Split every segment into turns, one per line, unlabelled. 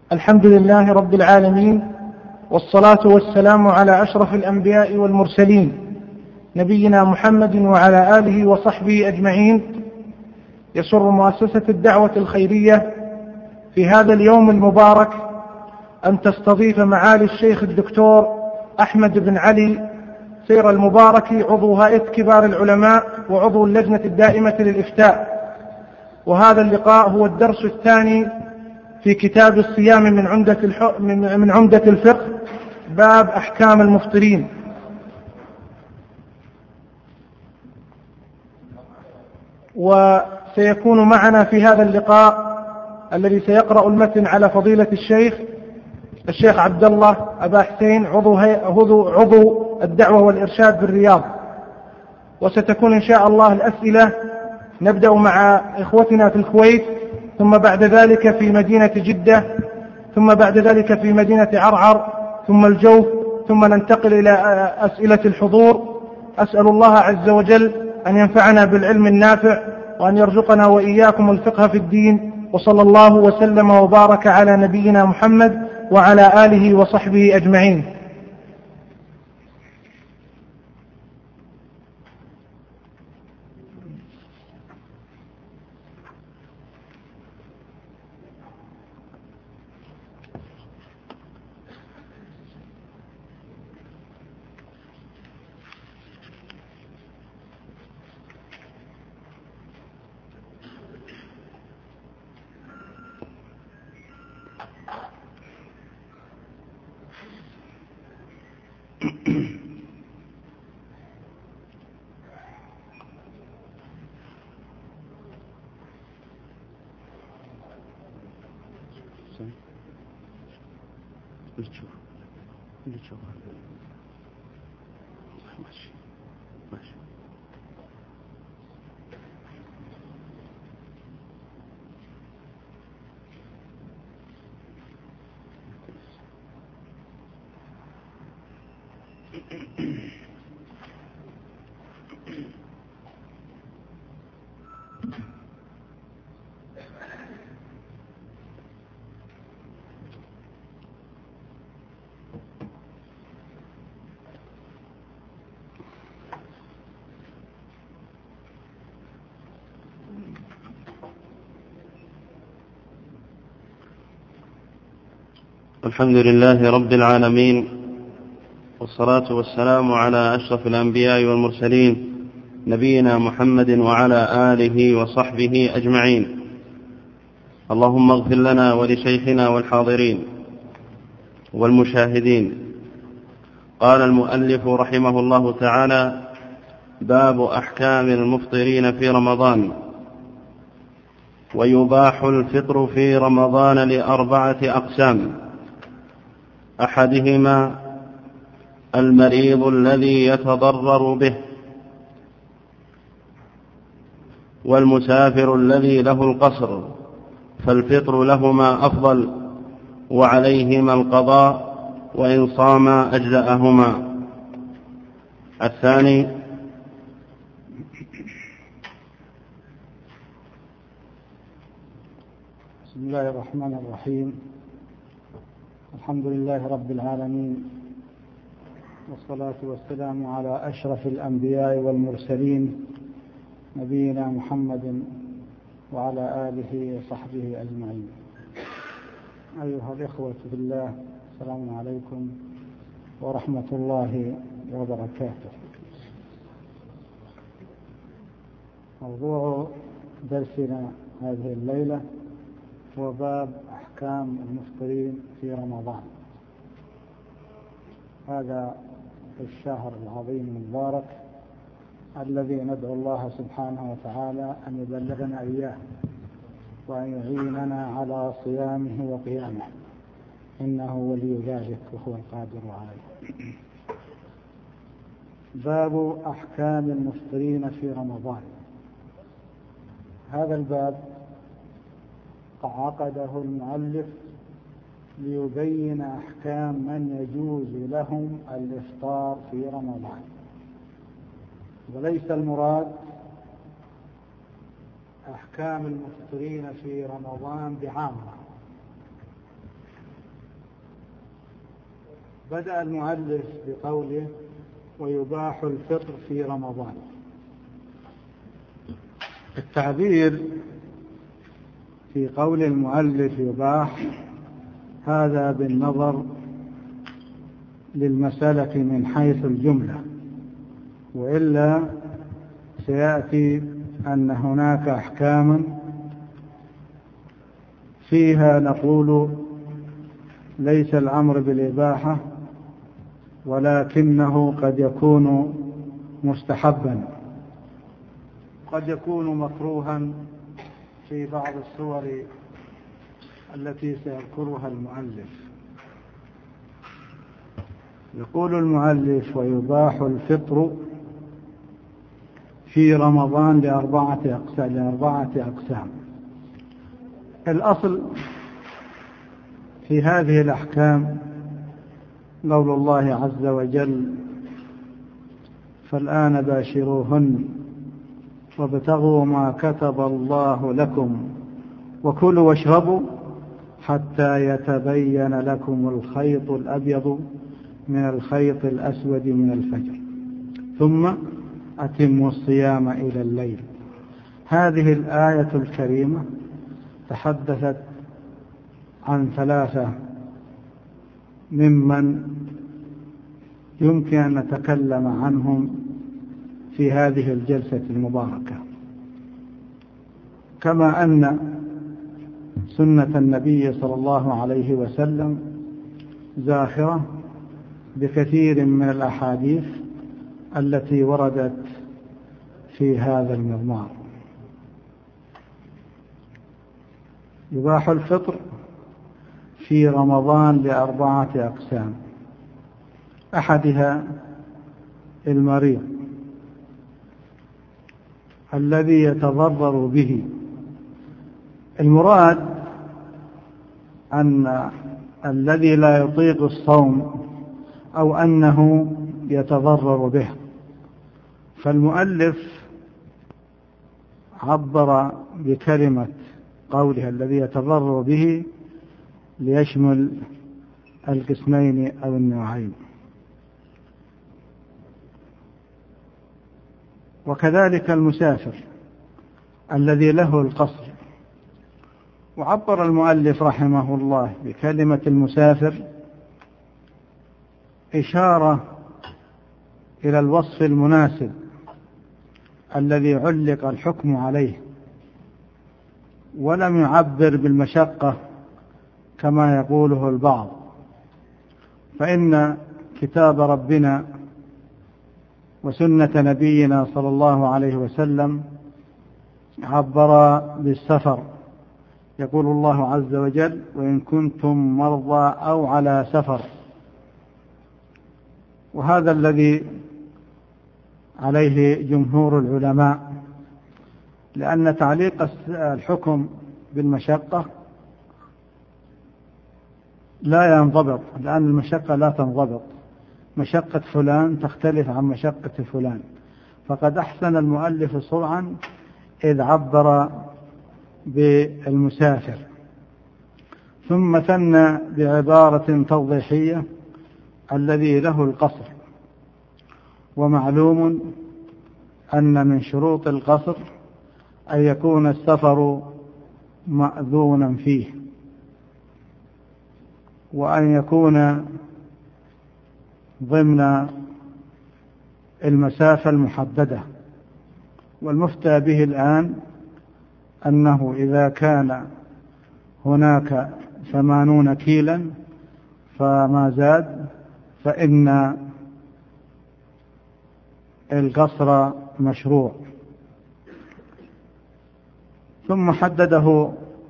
الحمد لله رب العالمين، والصلاة والسلام على أشرف الأنبياء والمرسلين نبينا محمد وعلى آله وصحبه أجمعين. يسر مؤسسة الدعوة الخيرية في هذا اليوم المبارك أن تستضيف معالي الشيخ الدكتور أحمد بن علي سير المباركي، عضو هيئة كبار العلماء وعضو اللجنة الدائمة للإفتاء. وهذا اللقاء هو الدرس الثاني في كتاب الصيام من عمدة الفقه، باب أحكام المفطرين. وسيكون معنا في هذا اللقاء الذي سيقرأ المتن على فضيلة الشيخ عبد الله أبا حسين، عضو الدعوة والإرشاد بالرياض. وستكون إن شاء الله الأسئلة نبدأ مع إخوتنا في الكويت، ثم بعد ذلك في مدينة جدة، ثم بعد ذلك في مدينة عرعر، ثم الجوف، ثم ننتقل إلى أسئلة الحضور. أسأل الله عز وجل أن ينفعنا بالعلم النافع، وأن يرزقنا وإياكم الفقه في الدين. وصلى الله وسلم وبارك على نبينا محمد وعلى آله وصحبه أجمعين.
الحمد لله رب العالمين، والصلاة والسلام على أشرف الأنبياء والمرسلين نبينا محمد وعلى آله وصحبه أجمعين. اللهم اغفر لنا ولشيخنا والحاضرين والمشاهدين. قال المؤلف رحمه الله تعالى: باب أحكام المفطرين في رمضان. ويباح الفطر في رمضان لأربعة أقسام: أحدهما المريض الذي يتضرر به، والمسافر الذي له القصر، فالفطر لهما أفضل، وعليهما القضاء، وإن صاما أجزأهما. الثاني
بسم الله الرحمن الرحيم. الحمد لله رب العالمين، والصلاة والسلام على أشرف الأنبياء والمرسلين نبينا محمد وعلى آله وصحبه أجمعين. أيها الإخوة في الله، السلام عليكم ورحمة الله وبركاته. موضوع درسنا هذه الليلة هو باب أحكام المفطرين في رمضان، هذا الشهر العظيم المبارك الذي ندعو الله سبحانه وتعالى أن يبلغنا إياه، وأن يعيننا على صيامه وقيامه، إنه ولي ذلك وهو القادر عليه. باب أحكام المفطرين في رمضان. هذا الباب عقده المؤلف ليبين أحكام من يجوز لهم الإفطار في رمضان، وليس المراد أحكام المفطرين في رمضان بعامة، بدأ المؤلف بقوله ويباح الفطر في رمضان. التعبير في قول المؤلف يباح هذا بالنظر للمسألة من حيث الجملة، وإلا سيأتي أن هناك أحكاما فيها نقول ليس الأمر بالإباحة ولكنه قد يكون مستحبا، قد يكون مكروها في بعض الصور التي سيذكرها المؤلف. يقول المؤلف ويباح الفطر في رمضان لأربعة أقسام. الأصل في هذه الأحكام قول الله عز وجل فالآن باشروهن وابتغوا ما كتب الله لكم وكلوا واشربوا حتى يتبين لكم الخيط الأبيض من الخيط الأسود من الفجر ثم أتموا الصيام إلى الليل. هذه الآية الكريمة تحدثت عن ثلاثة ممن يمكن أن نتكلم عنهم في هذه الجلسة المباركة، كما أن سنة النبي صلى الله عليه وسلم زاخرة بكثير من الأحاديث التي وردت في هذا المضمار. يباح الفطر في رمضان لأربعة أقسام. أحدها المريض الذي يتضرر به. المراد أن الذي لا يطيق الصوم أو أنه يتضرر به، فالمؤلف عبر بكلمة قولها الذي يتضرر به ليشمل القسمين أو النوعين. وكذلك المسافر الذي له القصر. وعبر المؤلف رحمه الله بكلمة المسافر إشارة إلى الوصف المناسب الذي علق الحكم عليه، ولم يعبر بالمشقة كما يقوله البعض، فإن كتاب ربنا وسنة نبينا صلى الله عليه وسلم عبر بالسفر. يقول الله عز وجل وإن كنتم مرضى أو على سفر، وهذا الذي عليه جمهور العلماء، لأن تعليق الحكم بالمشقة لا ينضبط، لأن المشقة لا تنضبط. مشقة فلان تختلف عن مشقة فلان، فقد أحسن المؤلف صرعا إذ عبر بالمسافر، ثم ثنى بعبارة توضيحية الذي له القصر. ومعلوم أن من شروط القصر أن يكون السفر مأذونا فيه، وأن يكون ضمن المسافة المحددة. والمفتى به الآن أنه إذا كان هناك 80 كيلا فما زاد فإن القصر مشروع. ثم حدده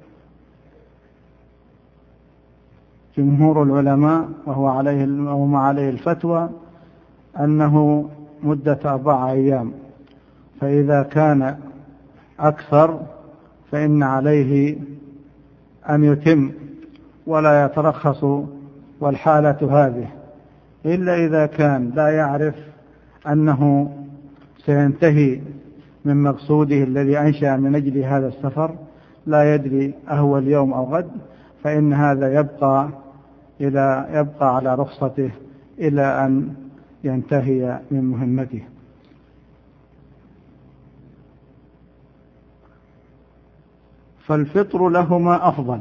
جمهور العلماء وهو عليه الفتوى أنه مدة 4 أيام، فإذا كان أكثر فإن عليه أن يتم ولا يترخص. والحالة هذه إلا إذا كان لا يعرف أنه سينتهي من مقصوده الذي أنشأ من أجل هذا السفر، لا يدري أهو اليوم أو غد، فإن هذا يبقى على رخصته إلى أن ينتهي من مهمته. فالفطر لهما أفضل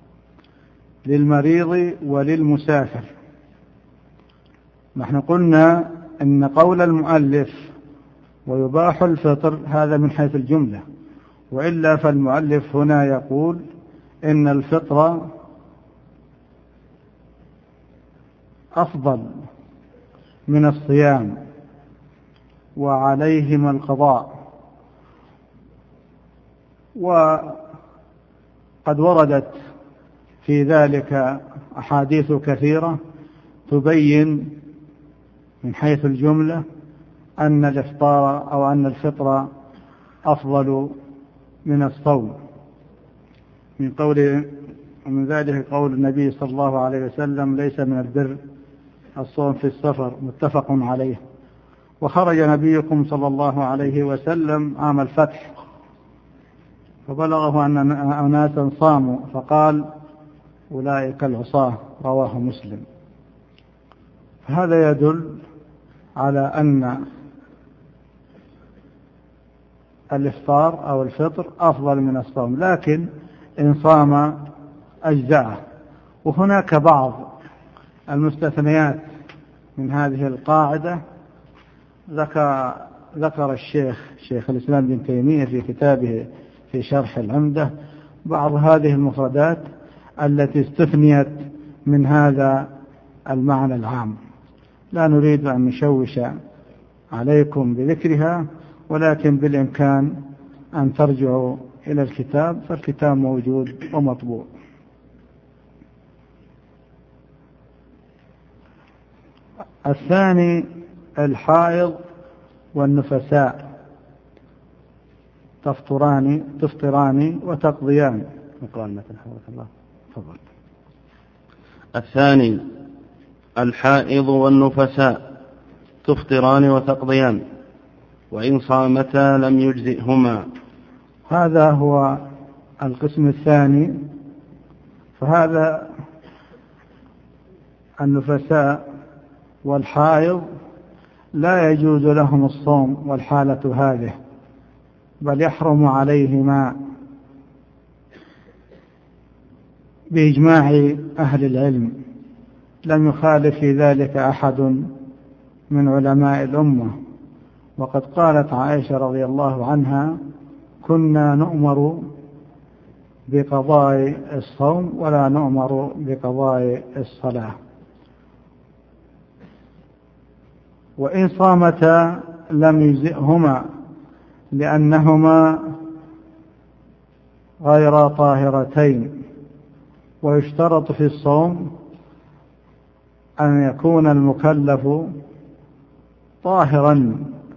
للمريض وللمسافر. نحن قلنا إن قول المؤلف ويباح الفطر هذا من حيث الجملة، وإلا فالمؤلف هنا يقول إن الفطر أفضل من الصيام وعليهما القضاء. وقد وردت في ذلك أحاديث كثيرة تبين من حيث الجملة أن الإفطار أو أن الفطر أفضل من الصوم، من ذلك قول النبي صلى الله عليه وسلم: ليس من البر الصوم في السفر، متفق عليه. وخرج نبيكم صلى الله عليه وسلم عام الفتح فبلغه أن أناسا صاموا فقال: أولئك العصاة، رواه مسلم. هذا يدل على أن الإفطار أو الفطر أفضل من الصوم، لكن إن صام أجزاءه. وهناك بعض المستثنيات من هذه القاعدة ذكر شيخ الإسلام ابن تيمية في كتابه في شرح العمدة بعض هذه المفردات التي استثنيت من هذا المعنى العام. لا نريد أن نشوش عليكم بذكرها، ولكن بالإمكان أن ترجعوا إلى الكتاب، فالكتاب موجود ومطبوع. الثاني الحائض والنفساء تفطران وتقضيان.
تفضل. الثاني الحائض والنفساء تفطران وتقضيان، وإن صامتا لم يجزئهما.
هذا هو القسم الثاني. فهذا النفساء والحائض لا يجوز لهم الصوم والحالة هذه، بل يحرم عليهما بإجماع أهل العلم، لم يخالف في ذلك أحد من علماء الأمة. وقد قالت عائشة رضي الله عنها: كنا نؤمر بقضاء الصوم ولا نؤمر بقضاء الصلاة. وإن صامتا لم يجزئهما لأنهما غير طاهرتين. ويشترط في الصوم أن يكون المكلف طاهرا.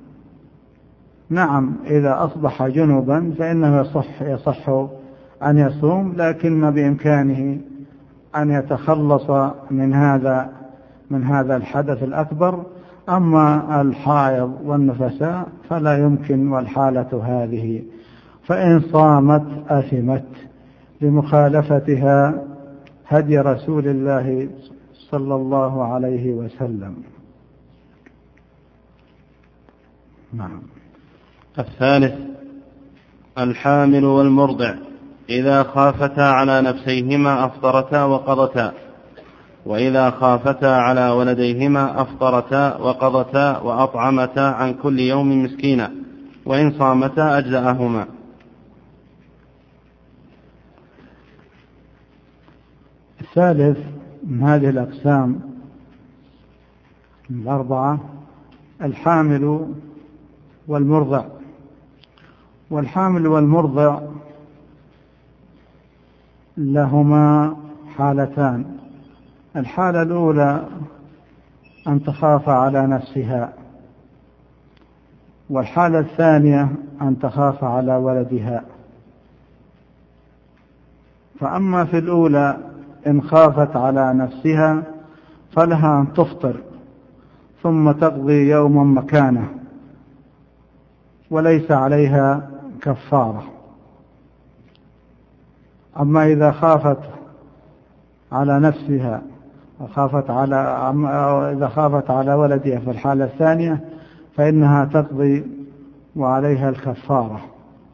نعم، إذا أصبح جنبا فإنه يصح أن يصوم، لكن بإمكانه أن يتخلص من هذا الحدث الأكبر. أما الحائض والنفساء فلا يمكن، والحالة هذه، فإن صامت أثمت لمخالفتها هدي رسول الله صلى الله عليه وسلم. نعم.
الثالث الحامل والمرضع إذا خافتا على نفسيهما أفطرتا وقضتا، وإذا خافتا على ولديهما أفطرتا وقضتا وأطعمتا عن كل يوم مسكينا، وإن صامتا أجزأهما.
الثالث من هذه الأقسام الأربعة الحامل والمرضع. والحامل والمرضع لهما حالتان. الحالة الأولى أن تخاف على نفسها، والحالة الثانية أن تخاف على ولدها. فأما في الأولى إن خافت على نفسها فلها أن تفطر ثم تقضي يوما مكانه، وليس عليها كفارة. أما إذا خافت على نفسها إذا خافت على ولدها في الحالة الثانية فإنها تقضي وعليها الكفارة.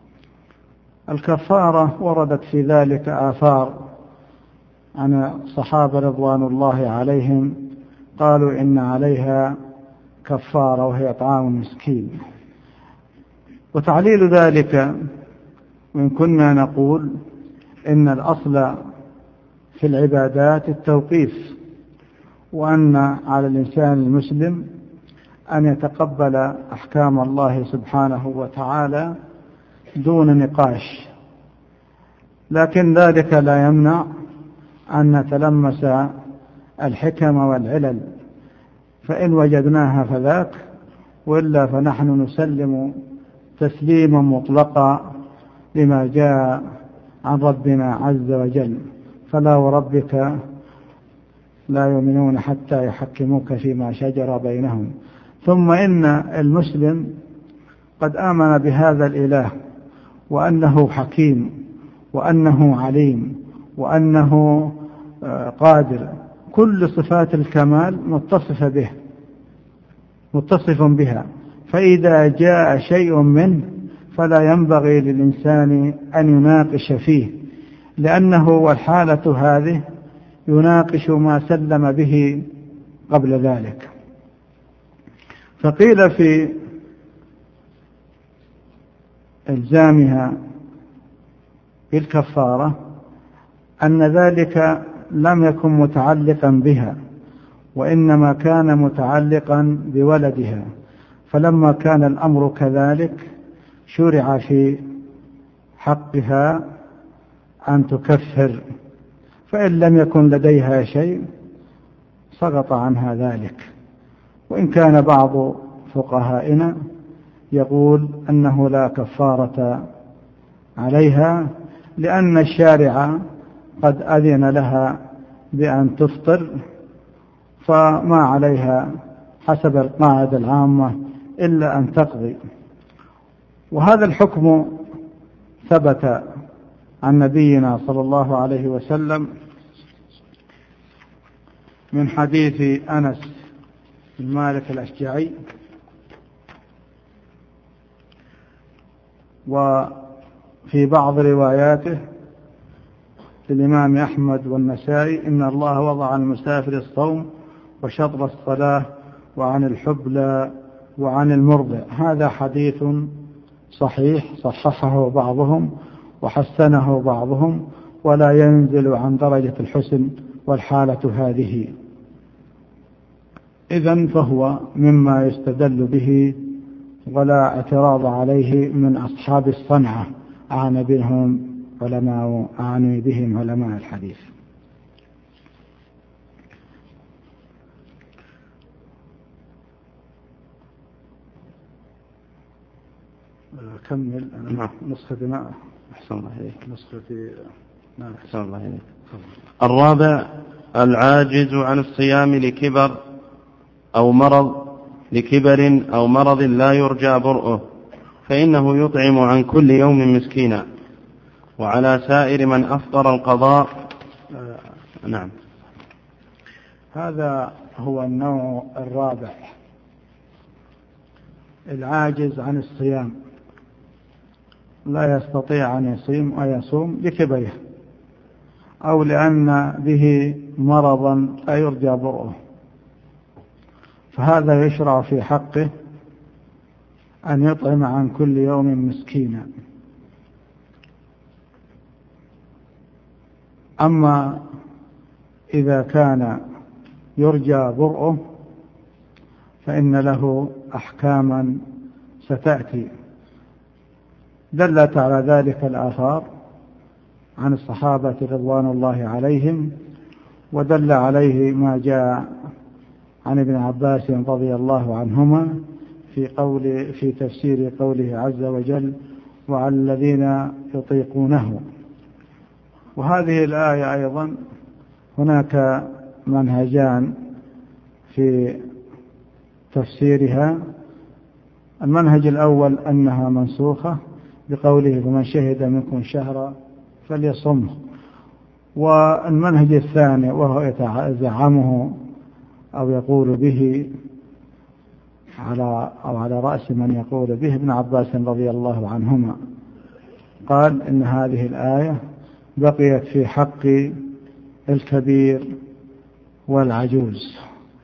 الكفارة وردت في ذلك آثار عن الصحابة رضوان الله عليهم، قالوا إن عليها كفارة وهي إطعام مسكين. وتعليل ذلك وإن كنا نقول إن الأصل في العبادات التوقيف، وأن على الإنسان المسلم أن يتقبل أحكام الله سبحانه وتعالى دون نقاش، لكن ذلك لا يمنع أن نتلمس الحكم والعلل، فإن وجدناها فذاك، وإلا فنحن نسلم تسليما مطلقا لما جاء عن ربنا عز وجل. فلا وربك لا يؤمنون حتى يحكموك فيما شجر بينهم. ثم إن المسلم قد آمن بهذا الإله، وأنه حكيم، وأنه عليم، وأنه قادر، كل صفات الكمال متصف بها. فإذا جاء شيء منه فلا ينبغي للإنسان أن يناقش فيه، لأنه والحالة هذه يناقش ما سلم به قبل ذلك. فقيل في إلزامها بالكفارة أن ذلك لم يكن متعلقا بها، وإنما كان متعلقا بولدها، فلما كان الأمر كذلك شرع في حقها أن تكفر، فإن لم يكن لديها شيء سقط عنها ذلك. وإن كان بعض فقهائنا يقول أنه لا كفارة عليها، لأن الشارع قد أذن لها بأن تفطر، فما عليها حسب القاعدة العامة إلا أن تقضي. وهذا الحكم ثبت عن نبينا صلى الله عليه وسلم من حديث أنس بن مالك الأشجعي، وفي بعض رواياته للإمام أحمد والنسائي إن الله وضع عن المسافر الصوم وشطر الصلاة وعن الحبلى وعن المرضع. هذا حديث صحيح صححه بعضهم وحسنه بعضهم، ولا ينزل عن درجة الحسن والحالة هذه. إذن فهو مما يستدل به ولا اعتراض عليه من أصحاب الصنعة أعني بهم علماء الحديث. كمل. نسختي
أحسن الله إليك.
نسختي
أحسن الله إليك. الرابع العاجز عن الصيام لكبر أو مرض، لكبر أو مرض لا يرجى برؤه، فإنه يطعم عن كل يوم مسكينا، وعلى سائر من أفطر القضاء. نعم.
هذا هو النوع الرابع، العاجز عن الصيام، لا يستطيع أن يصوم لكبره أو لأن به مرضا لا يرجى برؤه، فهذا يشرع في حقه أن يطعم عن كل يوم مسكينا. أما إذا كان يرجى برؤه فإن له أحكاما ستأتي، دلت على ذلك الآثار عن الصحابة رضوان الله عليهم، ودل عليه ما جاء عن ابن عباس رضي الله عنهما في تفسير قوله عز وجل وعلى الذين يطيقونه. وهذه الآية أيضا هناك منهجان في تفسيرها. المنهج الأول أنها منسوخة بقوله فمن شهد منكم شهرا فليصمه، والمنهج الثاني وهو يزعمه أو يقول به على رأس من يقول به ابن عباس رضي الله عنهما، قال إن هذه الآية بقيت في حق الكبير والعجوز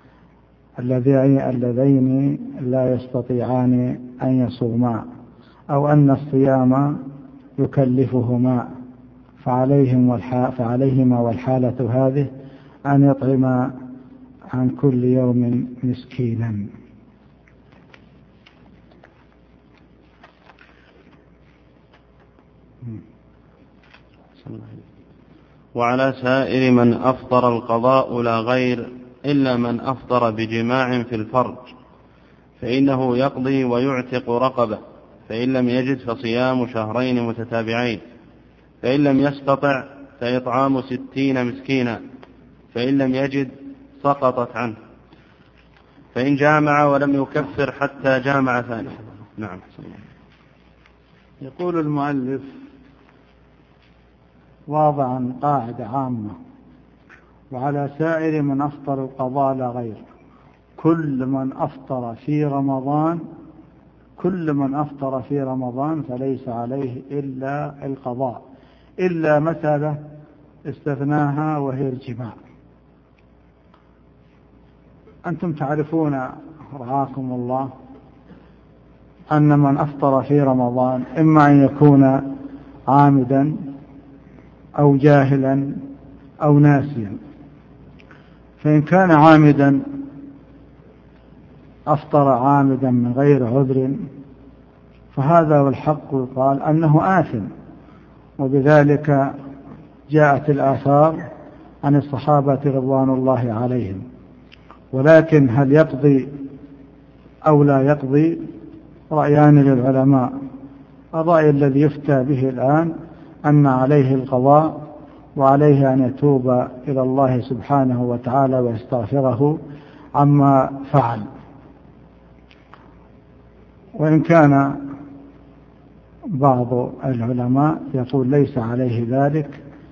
اللذين لا يستطيعان أن يصوما، أو أن الصيام يكلفهما، فعليهما والحالة هذه أن يطعما عن كل يوم مسكينا.
وعلى سائر من أفطر القضاء لا غير إلا من أفطر بجماع في الفرج، فإنه يقضي ويعتق رقبة، فإن لم يجد فصيام شهرين متتابعين، فإن لم يستطع فإطعام 60 مسكينا، فإن لم يجد سقطت عنه، فإن جامع ولم يكفر حتى جامع ثانية. نعم.
يقول المؤلف واضعا قاعدة عامة: وعلى سائر من أفطر القضاء لا غير، كل من أفطر في رمضان فليس عليه إلا القضاء، إلا مسألة استثناها وهي الجماع. أنتم تعرفون رعاكم الله أن من أفطر في رمضان إما أن يكون عامدا أو جاهلا أو ناسيا، فإن كان عامدا أفطر عامدا من غير عذر فهذا هو الحق، يقال أنه آثم، وبذلك جاءت الآثار عن الصحابة رضوان الله عليهم. ولكن هل يقضي أو لا يقضي رأيان للعلماء. الرأي الذي يفتى به الآن أن عليه القضاء، وعليه أن يتوب إلى الله سبحانه وتعالى ويستغفره عما فعل. وإن كان بعض العلماء يقول ليس عليه ذلك،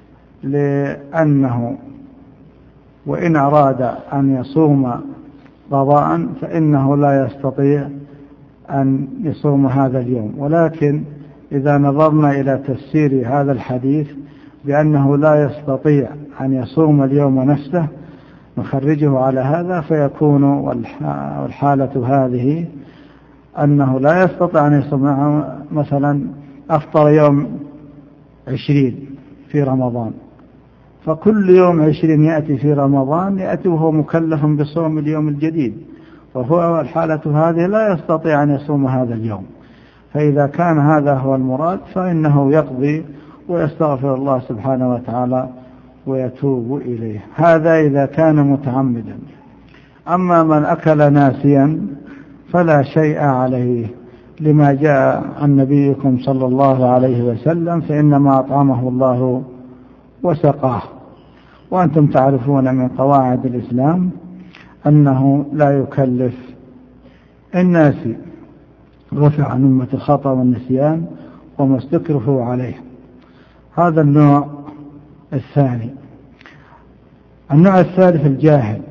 لأنه وإن أراد أن يصوم قضاء فإنه لا يستطيع أن يصوم هذا اليوم. ولكن إذا نظرنا إلى تفسير هذا الحديث بأنه لا يستطيع أن يصوم اليوم نفسه نخرجه على هذا، فيكون والحالة هذه أنه لا يستطيع أن يصوم. مثلا أفطر يوم 20 في رمضان، فكل يوم 20 يأتي في رمضان يأتي وهو مكلف بصوم اليوم الجديد، وهو الحالة هذه لا يستطيع أن يصوم هذا اليوم. فإذا كان هذا هو المراد فإنه يقضي ويستغفر الله سبحانه وتعالى ويتوب إليه. هذا إذا كان متعمدا. أما من أكل ناسيا فلا شيء عليه، لما جاء عن نبيكم صلى الله عليه وسلم: فإنما أطعمه الله وسقاه. وأنتم تعرفون من قواعد الإسلام أنه لا يكلف الناس، رفع عن أمة الخطأ والنسيان وما استكرهوا عليه. هذا النوع الثاني. النوع الثالث الجاهل،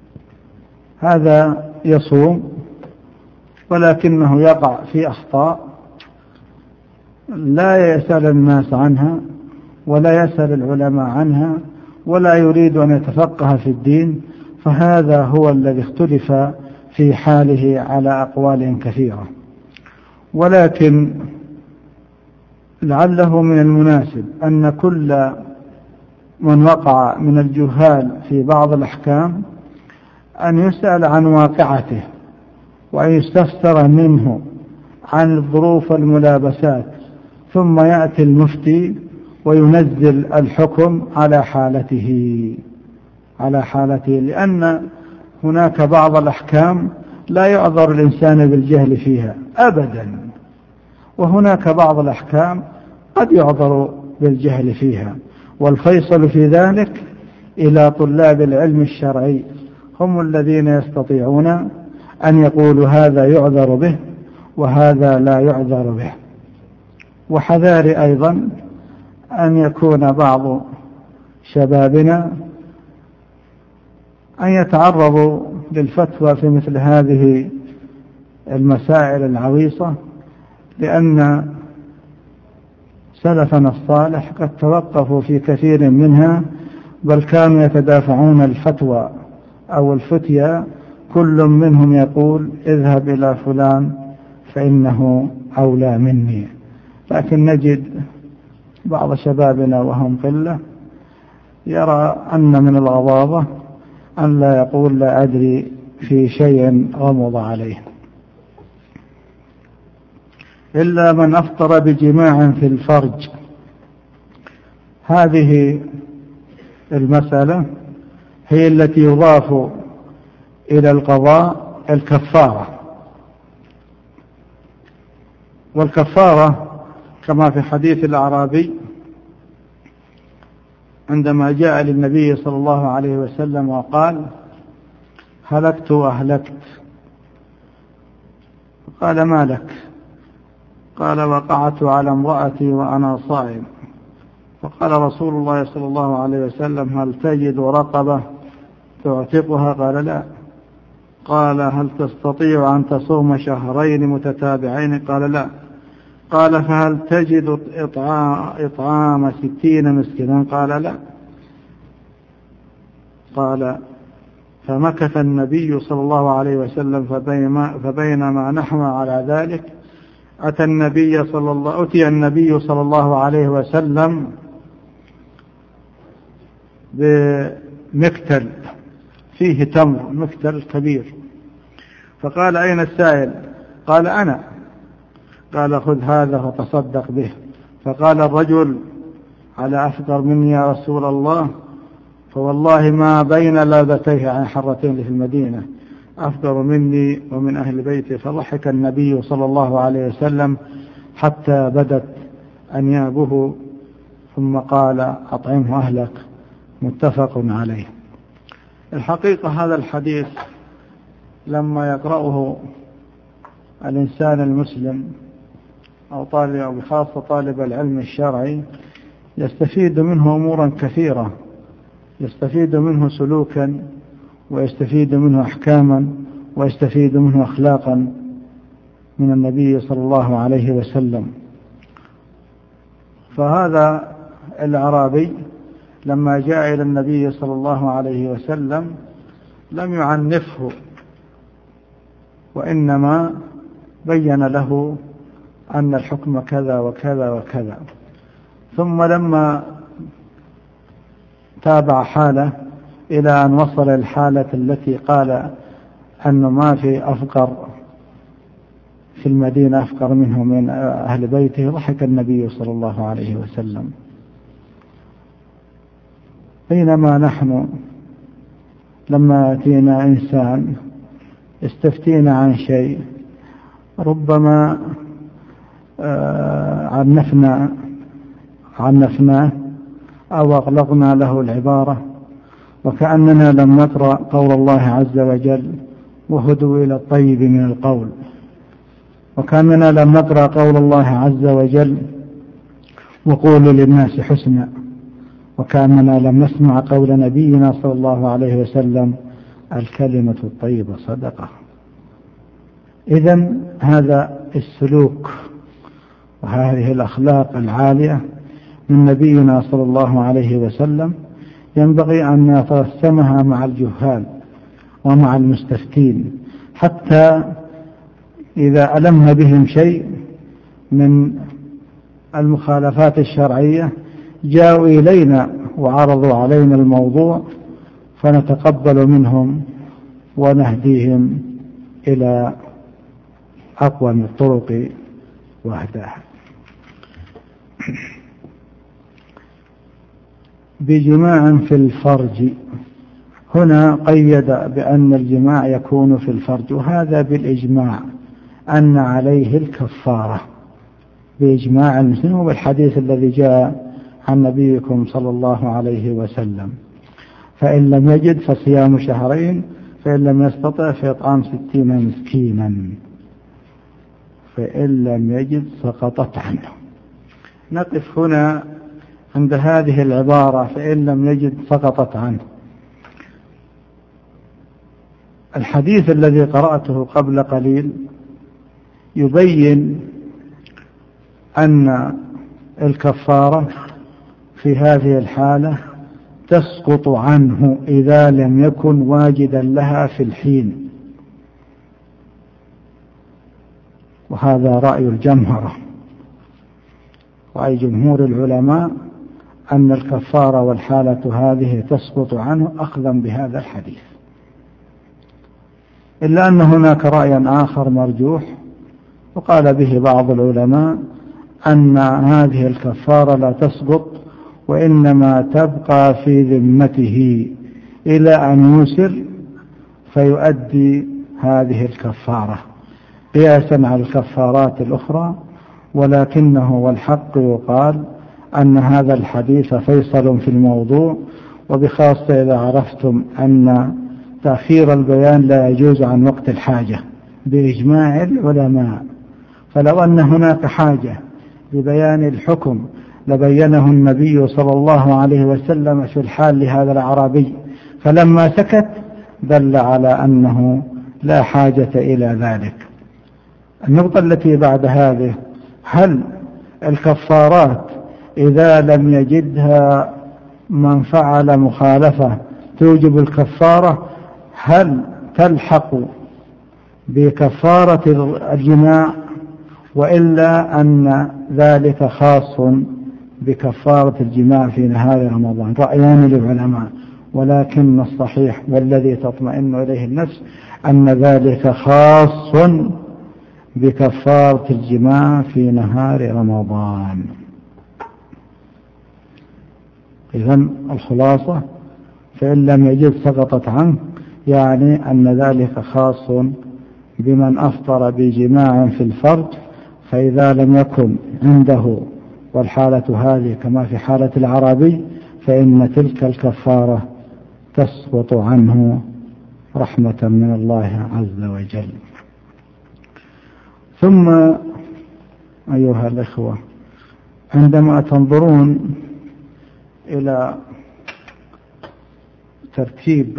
هذا يصوم ولكنه يقع في أخطاء لا يسأل الناس عنها ولا يسأل العلماء عنها ولا يريد أن يتفقه في الدين، فهذا هو الذي اختلف في حاله على أقوال كثيرة. ولكن لعله من المناسب أن كل من وقع من الجهال في بعض الأحكام أن يسأل عن واقعته وأن يستفسر منه عن الظروف والملابسات، ثم يأتي المفتي وينزل الحكم على حالته، لأن هناك بعض الأحكام لا يعذر الإنسان بالجهل فيها أبدا، وهناك بعض الأحكام قد يعذر بالجهل فيها. والفيصل في ذلك إلى طلاب العلم الشرعي، هم الذين يستطيعون أن يقولوا هذا يعذر به وهذا لا يعذر به. وحذار أيضا أن يكون بعض شبابنا أن يتعرضوا للفتوى في مثل هذه المسائل العويصة، لأن سلفنا الصالح قد توقفوا في كثير منها، بل كانوا يتدافعون الفتوى أو الفتية، كل منهم يقول اذهب إلى فلان فإنه أولى مني. لكن نجد بعض شبابنا وهم قلة يرى أن من الغضاضة أن لا يقول لا أدري في شيء غمض عليه، إلا من أفطر بجماع في الفرج. هذه المسألة هي التي يضاف إلى القضاء الكفارة، والكفارة كما في حديث الأعرابي عندما جاء للنبي صلى الله عليه وسلم وقال هلكت وأهلكت، قال ما لك؟ قال وقعت على امرأتي وأنا صائم. فقال رسول الله صلى الله عليه وسلم هل تجد رقبة تعتقها؟ قال لا. قال هل تستطيع أن تصوم شهرين متتابعين؟ قال لا. قال فهل تجد إطعام 60 مسكينا؟ قال لا. قال فمكث النبي صلى الله عليه وسلم، فبينما نحن على ذلك أتي النبي صلى الله عليه وسلم بمكتل فيه تمر، مكتل كبير، فقال أين السائل؟ قال أنا. قال خذ هذا فتصدق به. فقال الرجل على أفطر مني يا رسول الله؟ فوالله ما بين لابتيه عن حرتين في المدينة أفطر مني ومن أهل بيتي. فضحك النبي صلى الله عليه وسلم حتى بدت أنيابه، ثم قال أطعمه أهلك، متفق عليه. الحقيقة هذا الحديث لما يقرأه الإنسان المسلم أو بخاصة طالب العلم الشرعي يستفيد منه أمورا كثيرة، يستفيد منه سلوكا، ويستفيد منه أحكاما، ويستفيد منه أخلاقا من النبي صلى الله عليه وسلم. فهذا الأعرابي لما جاء إلى النبي صلى الله عليه وسلم لم يعنفه، وإنما بين له أن الحكم كذا وكذا وكذا. ثم لما تابع حاله إلى أن وصل الحالة التي قال أنه ما في أفقر في المدينة أفقر منه من أهل بيته، ضحك النبي صلى الله عليه وسلم. بينما نحن لما يأتينا إنسان استفتينا عن شيء ربما عنفناه أو أغلقنا له العبارة، وكأننا لم نقرأ قول الله عز وجل وهدوا إلى الطيب من القول، وكأننا لم نقرأ قول الله عز وجل وقولوا للناس حسنا، وكأننا لم نسمع قول نبينا صلى الله عليه وسلم الكلمة الطيبة صدقة. إذن هذا السلوك وهذه الأخلاق العالية من نبينا صلى الله عليه وسلم ينبغي أن نترسمها مع الجهال ومع المستفتين، حتى إذا ألمنا بهم شيء من المخالفات الشرعية جاءوا إلينا وعرضوا علينا الموضوع فنتقبل منهم ونهديهم إلى أقوم الطرق وأهداها. بجماع في الفرج، هنا قيد بأن الجماع يكون في الفرج، وهذا بالإجماع أن عليه الكفارة بإجماع المسلمين، وبالحديث الذي جاء عن نبيكم صلى الله عليه وسلم. فإن لم يجد فصيام شهرين، فإن لم يستطع فإطعام 60 مسكينا، فإن لم يجد سقطت عنه. نقف هنا عند هذه العبارة فإن لم يجد سقطت عنه. الحديث الذي قرأته قبل قليل يبين أن الكفارة في هذه الحالة تسقط عنه إذا لم يكن واجدا لها في الحين، وهذا رأي الجمهرة. رأي جمهور العلماء أن الكفارة والحالة هذه تسقط عنه أخذا بهذا الحديث، إلا أن هناك رأي آخر مرجوح وقال به بعض العلماء أن هذه الكفارة لا تسقط، وإنما تبقى في ذمته إلى أن يسر فيؤدي هذه الكفارة قياسا على الكفارات الأخرى. ولكنه والحق يقال أن هذا الحديث فيصل في الموضوع، وبخاصة إذا عرفتم أن تأخير البيان لا يجوز عن وقت الحاجة بإجماع العلماء. فلو أن هناك حاجة لبيان الحكم لبينه النبي صلى الله عليه وسلم في الحال لهذا الأعرابي، فلما سكت دل على أنه لا حاجة إلى ذلك. النقطة التي بعد هذه: هل الكفارات إذا لم يجدها من فعل مخالفة توجب الكفارة، هل تلحق بكفارة الجماع، وإلا أن ذلك خاص بكفارة الجماع في نهار رمضان؟ رأيان للعلماء، ولكن الصحيح والذي تطمئن إليه النفس أن ذلك خاص بكفارة الجماع في نهار رمضان. إذن الخلاصة: فإن لم يجد سقطت عنه، يعني أن ذلك خاص بمن أفطر بجماع في الفرج، فإذا لم يكن عنده والحالة هذه كما في حالة الأعرابي فإن تلك الكفارة تسقط عنه رحمة من الله عز وجل. ثم أيها الإخوة، عندما تنظرون إلى ترتيب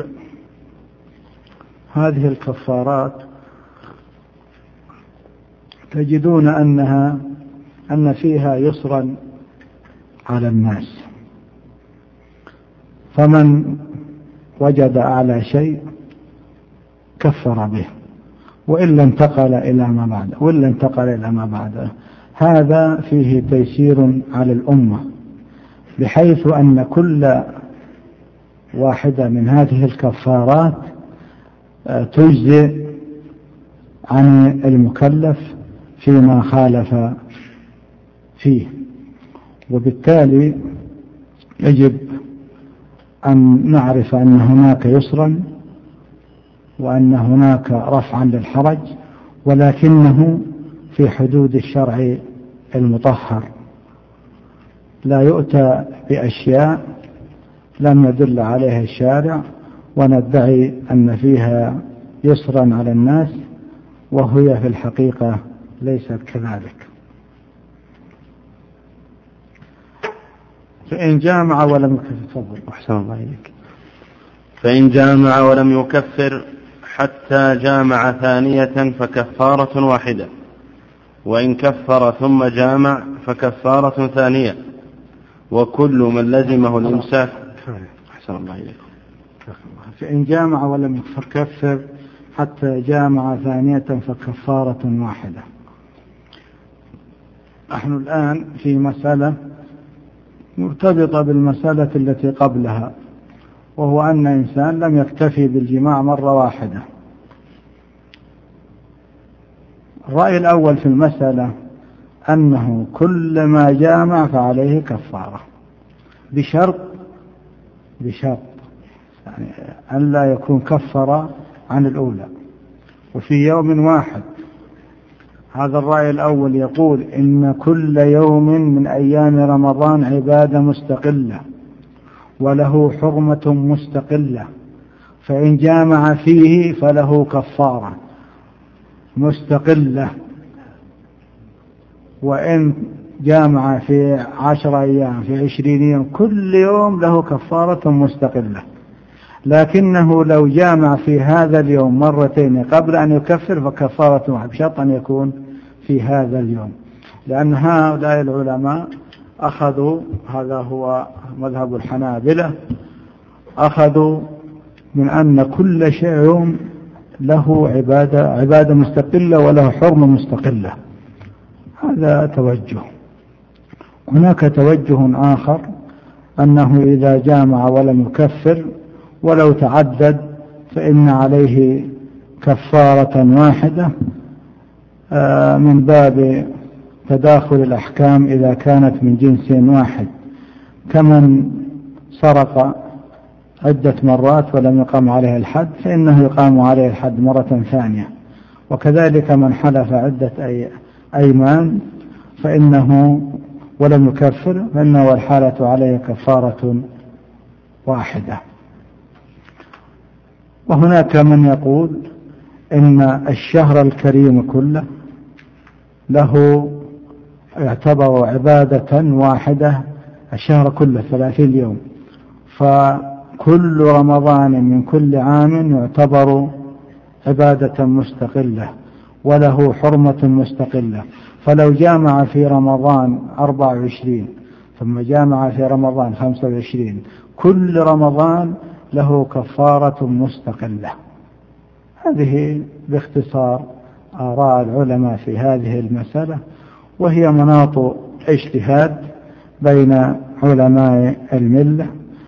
هذه الكفارات تجدون أن فيها يسرا على الناس، فمن وجد أعلى شيء كفر به وإلا انتقل إلى ما بعده. هذا فيه تيسير على الأمة، بحيث أن كل واحدة من هذه الكفارات تجزئ عن المكلف فيما خالف فيه. وبالتالي يجب أن نعرف أن هناك يسرا وأن هناك رفعا للحرج، ولكنه في حدود الشرع المطهر، لا يؤتى بأشياء لم يدل عليها الشارع وندعي أن فيها يسرا على الناس وهي في الحقيقة ليست كذلك. فإن جامع ولم يكفر، أحسن الله إليك،
فإن جامع ولم يكفر حتى جامع ثانية فكفارة واحدة، وإن كفر ثم جامع فكفارة ثانية، وكل من لزمه الإمساك. أحسن الله إليك.
فإن جامع ولم يكفر حتى جامع ثانية فكفارة واحدة. نحن الآن في مسألة مرتبطة بالمسألة التي قبلها، وهو أن إنسان لم يكتفي بالجماع مرة واحدة. الرأي الأول في المسألة أنه كل ما جامع فعليه كفارة، بشرط يعني أن لا يكون كفر عن الأولى وفي يوم واحد. هذا الرأي الأول يقول إن كل يوم من أيام رمضان عبادة مستقلة وله حرمة مستقلة، فإن جامع فيه فله كفارة مستقلة، وإن جامع في 10 أيام في 20 يوم كل يوم له كفارة مستقلة، لكنه لو جامع في هذا اليوم مرتين قبل أن يكفر فكفارة واحدة بشرط أن يكون في هذا اليوم، لأن هؤلاء العلماء أخذوا، هذا هو مذهب الحنابلة، أخذوا من أن كل يوم له عبادة مستقلة وله حرمة مستقلة. هذا توجه. هناك توجه آخر أنه إذا جامع ولم يكفر ولو تعدد فإن عليه كفارة واحدة من باب تداخل الأحكام إذا كانت من جنس واحد، كمن سرق عدة مرات ولم يقام عليه الحد فإنه يقام عليه الحد مرة ثانية، وكذلك من حلف عدة أيمان فإنه ولم يكفر فإنه والحالة عليه كفارة واحدة. وهناك من يقول إن الشهر الكريم كله له يعتبر عبادة واحدة، الشهر كله 30 يوم، فكل رمضان من كل عام يعتبر عبادة مستقلة وله حرمة مستقلة، فلو جامع في رمضان 24 ثم جامع في رمضان 25 كل رمضان له كفارة مستقلة. هذه باختصار آراء العلماء في هذه المسألة، وهي مناط اجتهاد بين علماء الملة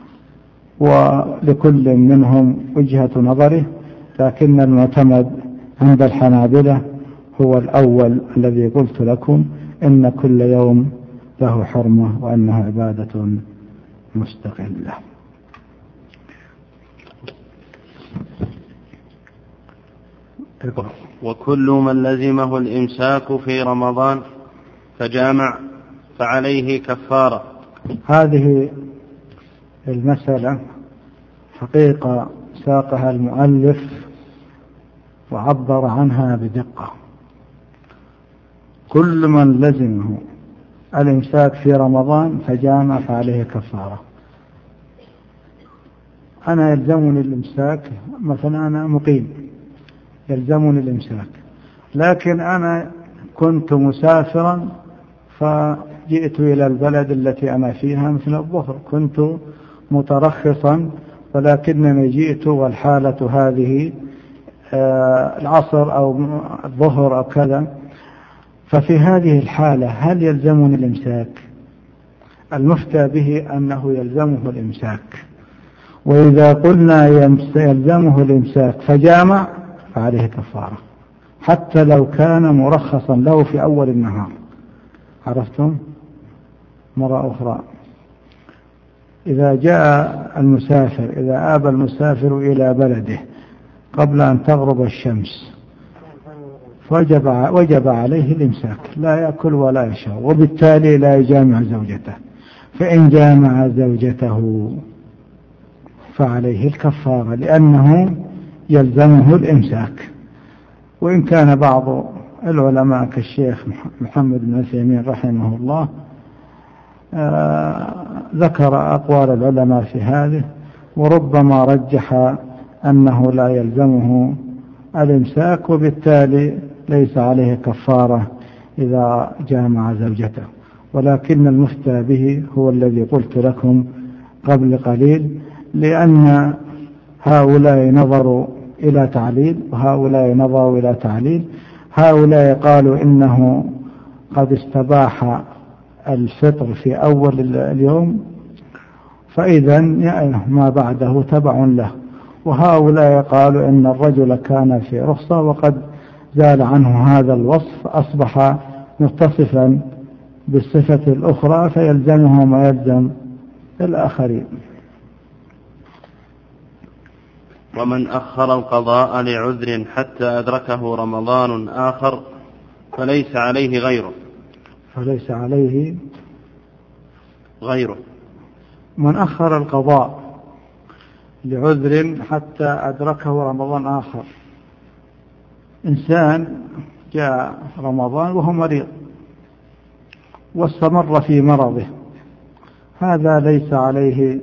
ولكل منهم وجهة نظره، لكن المعتمد عند الحنابلة هو الأول الذي قلت لكم إن كل يوم له حرمة وأنها عبادة مستقلة.
وكل من لزمه الإمساك في رمضان فجامع فعليه كفارة.
هذه المسألة حقيقة ساقها المؤلف وعبر عنها بدقة. كل من لزمه الإمساك في رمضان فجامع فعليه كفارة. أنا يلزمني الإمساك، مثلا أنا مقيم يلزمني الإمساك، لكن أنا كنت مسافرا فجئت إلى البلد التي أنا فيها مثل الظهر، كنت مترخصا ولكنني جئت والحالة هذه العصر أو الظهر أو كذا، ففي هذه الحالة هل يلزمني الإمساك؟ المفتى به أنه يلزمه الإمساك، وإذا قلنا يلزمه الإمساك فجامع فعليه كفارة حتى لو كان مرخصا له في أول النهار. عرفتم؟ مرة أخرى، إذا جاء المسافر، إذا آبى المسافر إلى بلده قبل أن تغرب الشمس وجب عليه الإمساك، لا يأكل ولا يشرب، وبالتالي لا يجامع زوجته. فإن جامع زوجته فعليه الكفارة لأنه يلزمه الإمساك. وإن كان بعض العلماء كالشيخ محمد بن عثيمين رحمه الله ذكر أقوال العلماء في هذه، وربما رجح أنه لا يلزمه الإمساك وبالتالي ليس عليه كفارة إذا جامع زوجته، ولكن المفتى به هو الذي قلت لكم قبل قليل، لأن هؤلاء نظروا إلى تعليل وهؤلاء نظروا إلى تعليل. هؤلاء قالوا إنه قد استباح الفطر في أول اليوم فإذا ما بعده تبع له، وهؤلاء قالوا إن الرجل كان في رخصة وقد زال عنه هذا الوصف أصبح متصفا بالصفة الأخرى فيلزمه ما يلزم الآخرين.
ومن أخر القضاء لعذر حتى أدركه رمضان آخر فليس عليه غيره.
من أخر القضاء لعذر حتى أدركه رمضان آخر، إنسان جاء رمضان وهو مريض واستمر في مرضه، هذا ليس عليه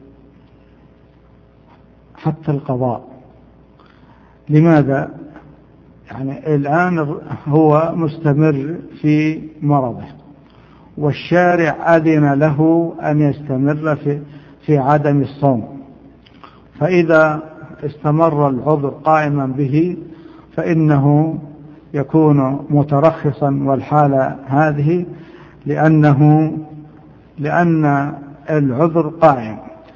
حتى القضاء. لماذا؟ يعني الآن هو مستمر في مرضه، والشارع أذن له أن يستمر في عدم الصوم، فإذا استمر العذر قائما به فإنه يكون مترخصا والحالة هذه، لأن العذر قائم،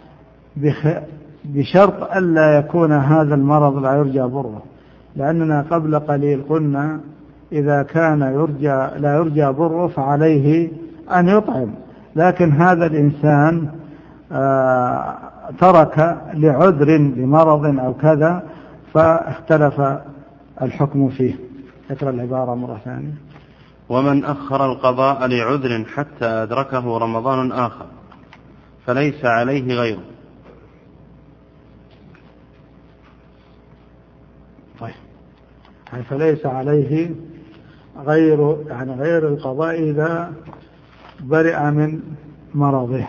بشرط ألا يكون هذا المرض لا يرجى بره، لأننا قبل قليل قلنا إذا كان لا يرجى بره فعليه أن يطعم، لكن هذا الإنسان ترك لعذر لمرض أو كذا فاختلف الحكم فيه. اقرأ العبارة مرة ثانية.
ومن أخر القضاء لعذر حتى أدركه رمضان آخر فليس عليه غيره.
طيب، فليس عليه غير، يعني غير القضاء إذا برئ من مرضه،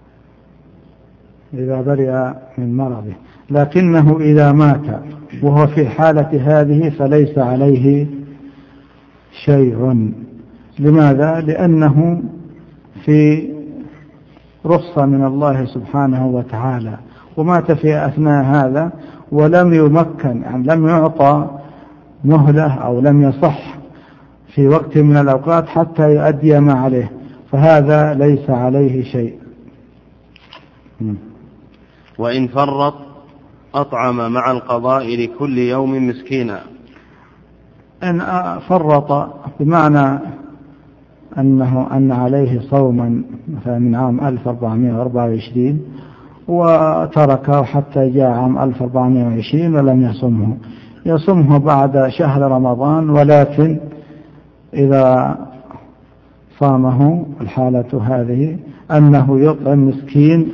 لكنه إذا مات وهو في الحالة هذه فليس عليه شيء. لماذا؟ لأنه في رخصة من الله سبحانه وتعالى، ومات في أثناء هذا ولم يمكن، يعني لم يعطى مهلة أو لم يصح في وقت من الأوقات حتى يؤدي ما عليه، فهذا ليس عليه شيء.
وإن فرط أطعم مع القضاء لكل يوم مسكينا.
إن فرط بمعنى أن عليه صوما مثلا من عام 1424 وتركه حتى جاء عام 1420 ولم يصمه بعد شهر رمضان، ولكن إذا صامه الحالة هذه أنه يطعم مسكين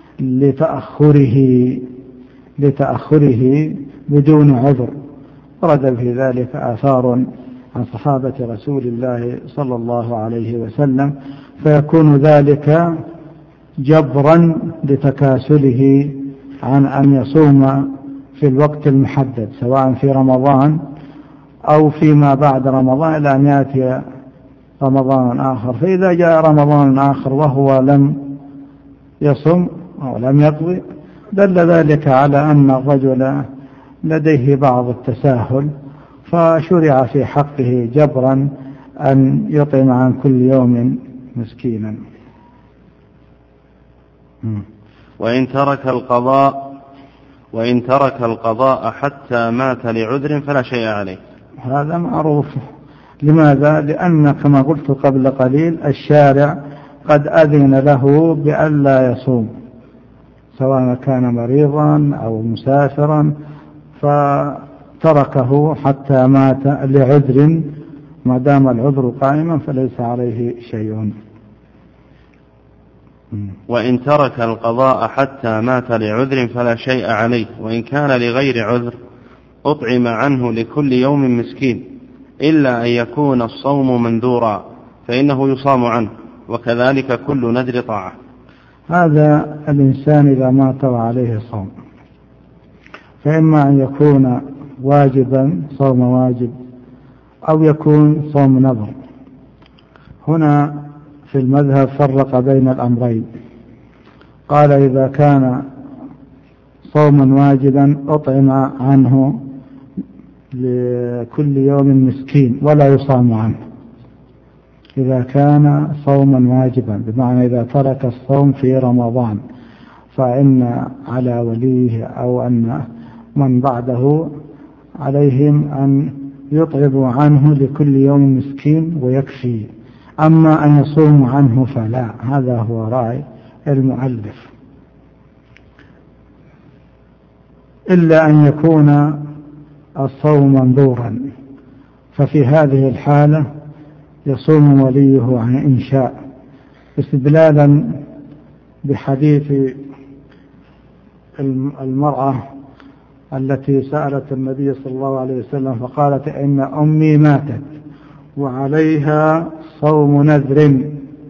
لتأخره بدون عذر. ورد في ذلك آثار عن صحابة رسول الله صلى الله عليه وسلم، فيكون ذلك جبرا لتكاسله عن أن يصوم في الوقت المحدد سواء في رمضان أو فيما بعد رمضان إلى أن يأتي رمضان آخر. فإذا جاء رمضان آخر وهو لم يصم أو لم يقضي دل ذلك على أن الرجل لديه بعض التساهل، فشرع في حقه جبرا أن يطعم عن كل يوم مسكينا.
وإن ترك القضاء حتى مات لعذر فلا شيء عليه.
هذا معروف. لماذا؟ لأن كما قلت قبل قليل الشارع قد أذن له بأن لا يصوم سواء كان مريضا أو مسافرا، فتركه حتى مات لعذر، ما دام العذر قائما فليس عليه شيء.
وإن ترك القضاء حتى مات لعذر فلا شيء عليه، وإن كان لغير عذر أطعم عنه لكل يوم مسكين، إلا أن يكون الصوم منذورا فإنه يصام عنه، وكذلك كل نذر طاعة.
هذا الإنسان إذا مات وعليه صوم، فإما أن يكون واجبا صوم واجب أو يكون صوم نذر. هنا في المذهب فرق بين الأمرين، قال إذا كان صوما واجبا أطعم عنه لكل يوم مسكين ولا يصام عنه. إذا كان صوما واجبا بمعنى إذا ترك الصوم في رمضان فإن على وليه أو أن من بعده عليهم أن يطعموا عنه لكل يوم مسكين ويكفي. أما أن يصوموا عنه فلا، هذا هو رأي المؤلف، إلا أن يكون الصوم منذورا، ففي هذه الحالة يصوم وليه عن إنشاء، استدلالا بحديث المرأة التي سألت النبي صلى الله عليه وسلم فقالت إن أمي ماتت وعليها صوم نذر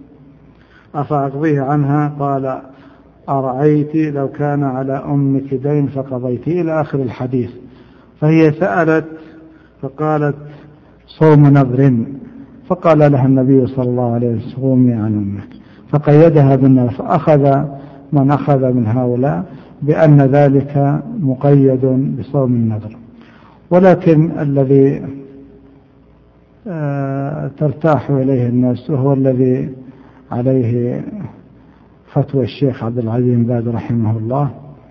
أفأقضيه عنها؟ قال أرأيت لو كان على أمك دين فقضيت، إلى آخر الحديث. فهي سألت فقالت صوم نذر، فقال لها النبي صلى الله عليه وسلم صومي عن أمك، فقيدها بالنذر. فأخذ من أخذ من هؤلاء بأن ذلك مقيد بصوم النذر. ولكن الذي ترتاح إليه الناس وهو الذي عليه فتوى الشيخ عبد العزيز بن باز رحمه الله،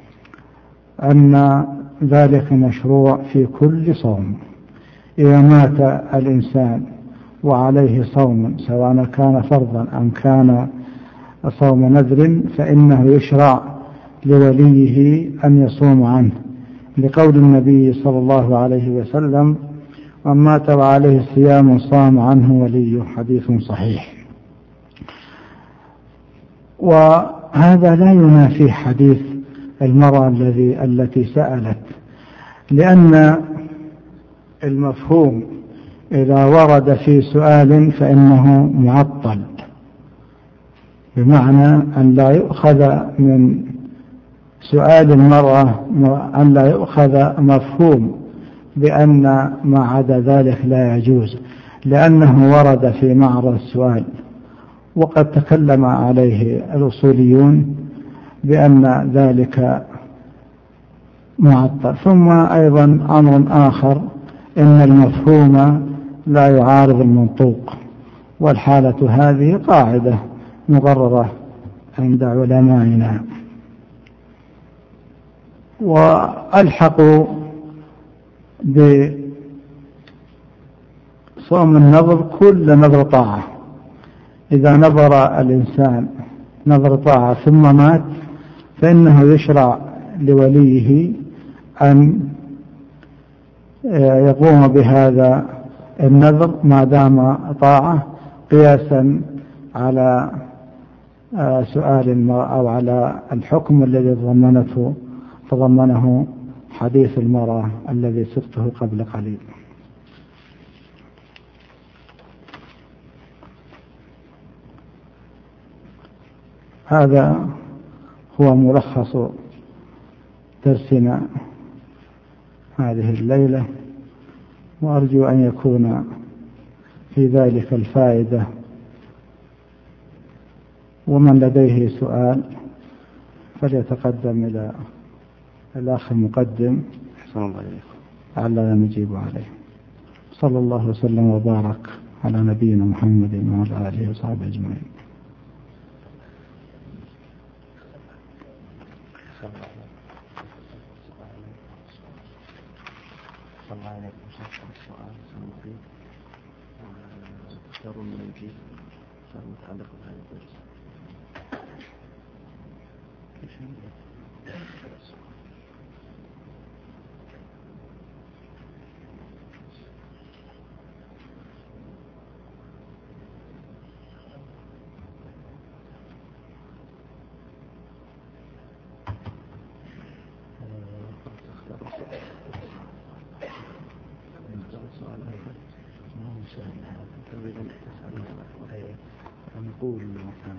أن ذلك مشروع في كل صوم. إذا مات الإنسان وعليه صوم سواء كان فرضا أم كان صوم نذر، فإنه يشرع لوليه أن يصوم عنه، لقول النبي صلى الله عليه وسلم: من مات وعليه صيام صام عنه وليه، حديث صحيح. وهذا لا ينافي حديث المرأة التي سألت، لأن المفهوم إذا ورد في سؤال فإنه معطل، بمعنى أن لا يؤخذ من سؤال المرأة أن لا يؤخذ مفهوم بأن ما عدا ذلك لا يجوز، لأنه ورد في معرض السؤال، وقد تكلم عليه الأصوليون بأن ذلك معطل. ثم أيضا أمر آخر، إن المفهوم لا يعارض المنطوق، والحالة هذه قاعدة مقررة عند علمائنا. وألحقوا بصوم النذر كل نذر طاعة. إذا نذر الإنسان نذر طاعة ثم مات، فإنه يشرع لوليه أن يقوم بهذا النذر ما دام طاعة، قياسا على سؤال المرأة أو على الحكم الذي تضمنه حديث المرأة الذي سقته قبل قليل. هذا هو ملخص درسنا هذه الليلة، وأرجو أن يكون في ذلك الفائدة. ومن لديه سؤال فليتقدم إلى الأخ المقدم لعلنا نجيب عليه. صلى الله وسلم وبارك على نبينا محمد وعلى آله وصحبه أجمعين. نقول مثلا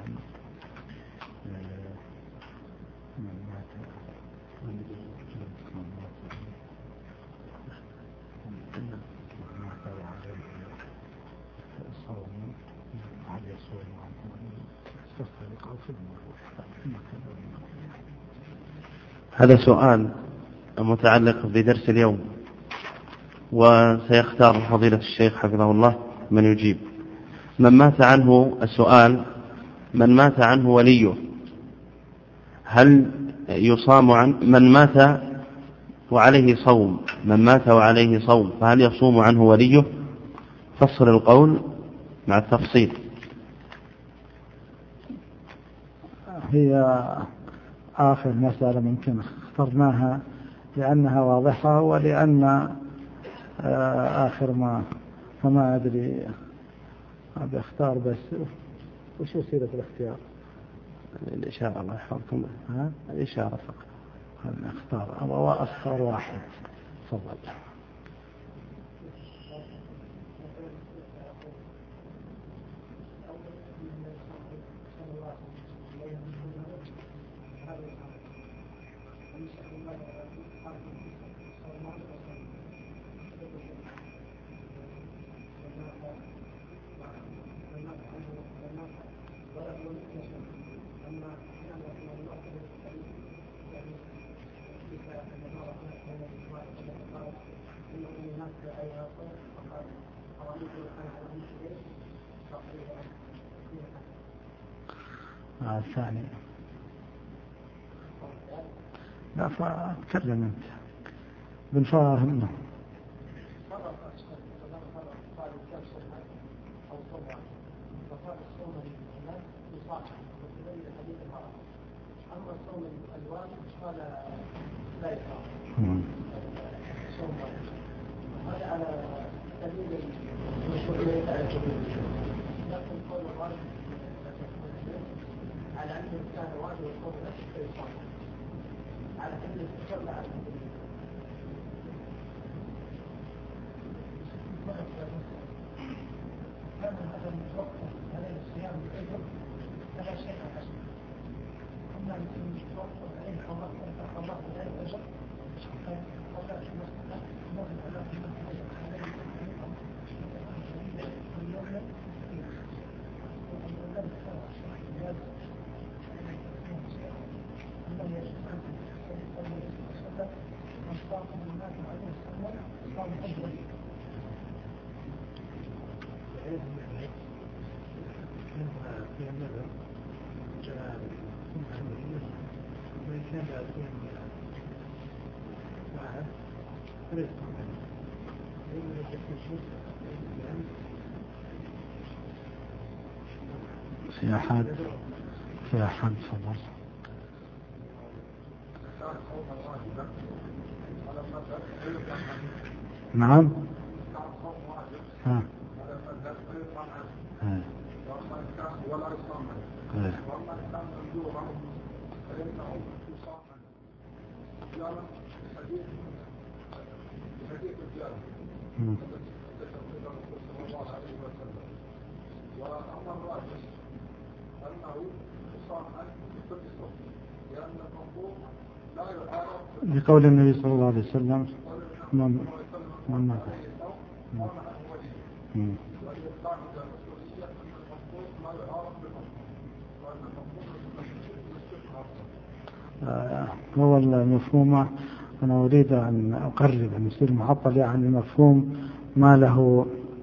هذا سؤال متعلق بدرس اليوم، وسيختار فضيلة الشيخ حفظه الله من يجيب. من مات عنه السؤال: من مات عنه وليه هل يصام عن من مات وعليه صوم؟ من مات وعليه صوم فهل يصوم عنه وليه؟ فصل القول مع التفصيل.
هي آخر مسألة ممكن اخترناها لأنها واضحة، ولأن آخر ما فما أدري بختار. بس وش وسيلة الاختيار؟
الإشارة، الله يحفظكم. الإشارة فقط.
خلنا أختار واحد. تفضل. الثاني لا فاتكلم انت بنفاهمنا.
هذا على سبيل المشروعية لكن قول الغالب على أن كان واجب القول نفسه فيصام على سبيل الاستقرار على سبيل كان هذا المتوقف عليه الصيام بالأجر فلا شيء حسن. أما المتوقف عليه حرمات فالحرمات بغير أجر
في أحد فضل. نعم ها بقول النبي صلى الله عليه وسلم هو المفهوم. أنا أريد أن أقرب أن يصير معطل يعني مفهوم ما له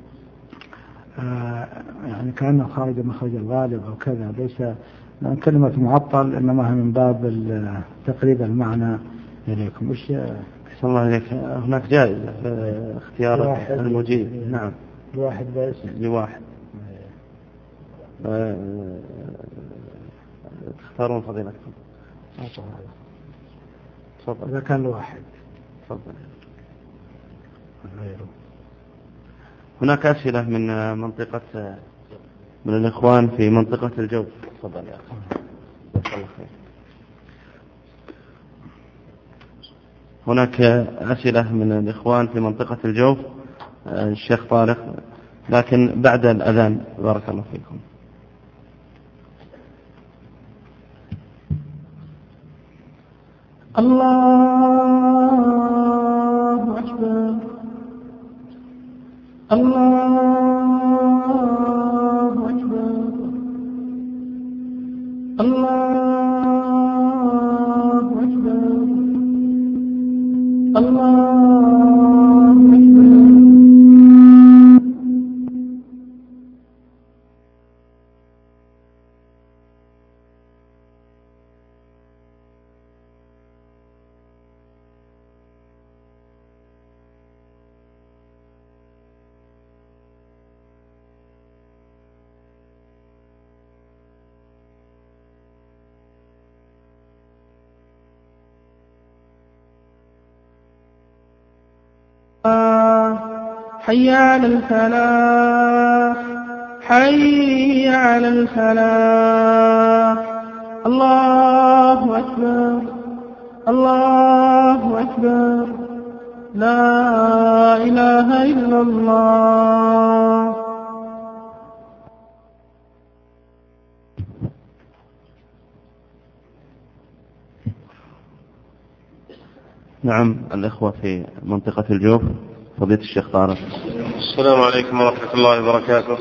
يعني كأنه خارج مخرج الغالب أو كذا، ليس كلمة معطل إنما هي من باب تقريب المعنى إليكم. إيش
أحسن الله عليك. هناك جائزة في اختيار المجيب. نعم
لواحد بس
لواحد. تختارون فضيلتكم. تفضل.
إذا كان لواحد
تفضل.
غيره.
هناك أسئلة من الإخوان في منطقة الجوف. تفضل يا أخي. الله خير. هناك أسئلة من الإخوان في منطقة الجوف الشيخ طارق، لكن بعد الأذان. بارك الله فيكم.
الله أكبر الله أكبر الله أكبر الله حي على الفلاح حي على الفلاح. الله أكبر الله أكبر لا إله إلا الله.
نعم، الإخوة في منطقة الجوف، فضيلة الشيخ طارق.
السلام عليكم ورحمة الله وبركاته.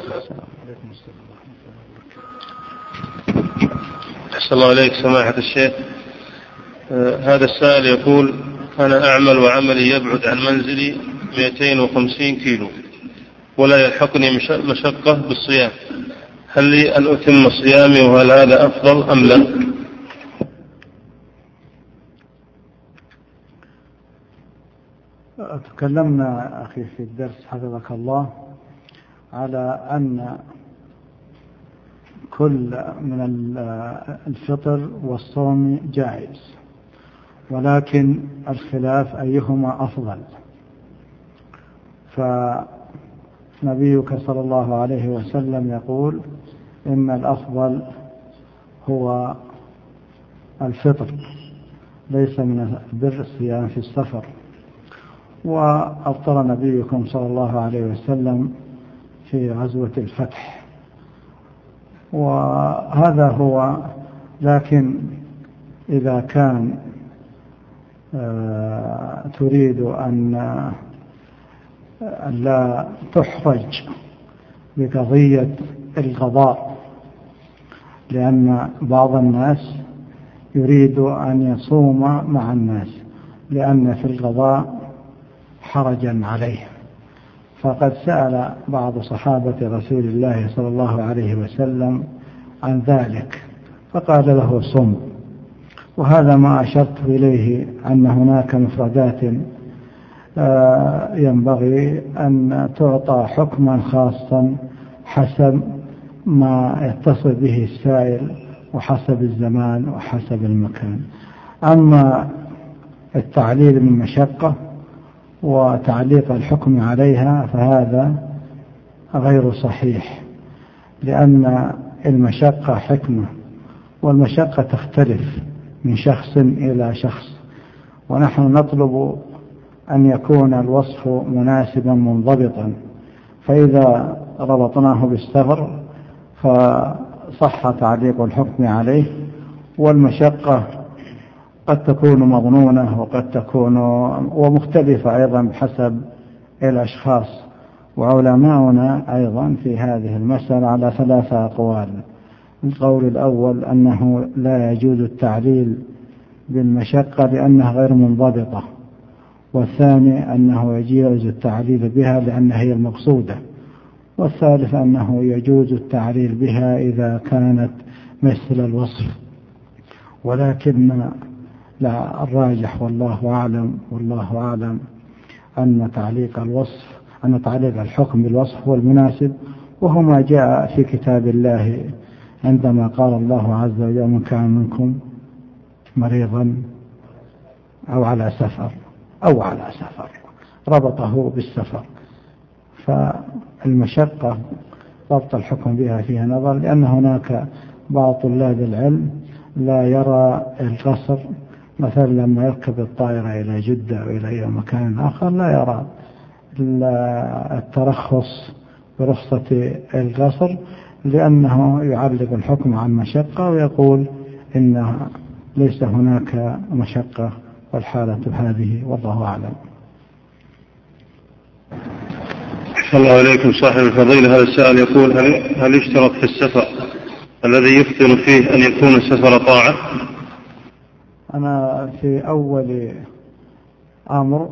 أحسن الله عليك سماحة الشيخ. هذا السائل يقول: أنا أعمل وعملي يبعد عن منزلي 250 كيلو ولا يلحقني مشقة بالصيام، هل لي أن أتم صيامي وهل هذا أفضل أم لا؟
تكلمنا أخي في الدرس حفظك الله على أن كل من الفطر والصوم جائز، ولكن الخلاف أيهما أفضل. فنبيك صلى الله عليه وسلم يقول: إن الأفضل هو الفطر، ليس من البر الصيام في السفر. وأفطر نبيكم صلى الله عليه وسلم في غزوة الفتح، وهذا هو. لكن إذا كان تريد أن لا تحرج بقضية القضاء، لأن بعض الناس يريد أن يصوم مع الناس لأن في القضاء حرجا عليه، فقد سأل بعض صحابة رسول الله صلى الله عليه وسلم عن ذلك فقال له: صم. وهذا ما أشرت إليه، أن هناك مفردات ينبغي أن تعطى حكما خاصا حسب ما يتصل به السائل وحسب الزمان وحسب المكان. أما التعليل من مشقة وتعليق الحكم عليها فهذا غير صحيح، لأن المشقة حكمة، والمشقة تختلف من شخص إلى شخص، ونحن نطلب أن يكون الوصف مناسبا منضبطا. فإذا ربطناه بالسفر فصح تعليق الحكم عليه، والمشقة قد تكون مظنونة وقد تكون ومختلفة أيضا بحسب الأشخاص. وعلماؤنا أيضا في هذه المسألة على 3 أقوال. القول الأول أنه لا يجوز التعليل بالمشقة لأنها غير منضبطة، والثاني أنه يجوز التعليل بها لأنها هي المقصودة، والثالث أنه يجوز التعليل بها إذا كانت مثل الوصف. ولكن لا، الراجح والله أعلم أن تعليق الحكم بالوصف هو المناسب، وهو ما جاء في كتاب الله عندما قال الله عز وجل: من كان منكم مريضا أو على سفر ربطه بالسفر. فالمشقة ضبط الحكم بها فيها نظر، لأن هناك بعض طلاب العلم لا يرى القصر، مثلا لما يركب الطائرة إلى جدة أو إلى أي مكان آخر لا يرى الترخص برخصة القصر، لأنه يعلق الحكم عن مشقة ويقول إن ليس هناك مشقة والحالة هذه، والله أعلم.
الله عليكم صاحب الفضيلة. هذا السائل يقول: هل يشترط في السفر الذي يفطر فيه أن يكون السفر طاعة؟
أنا في أول أمر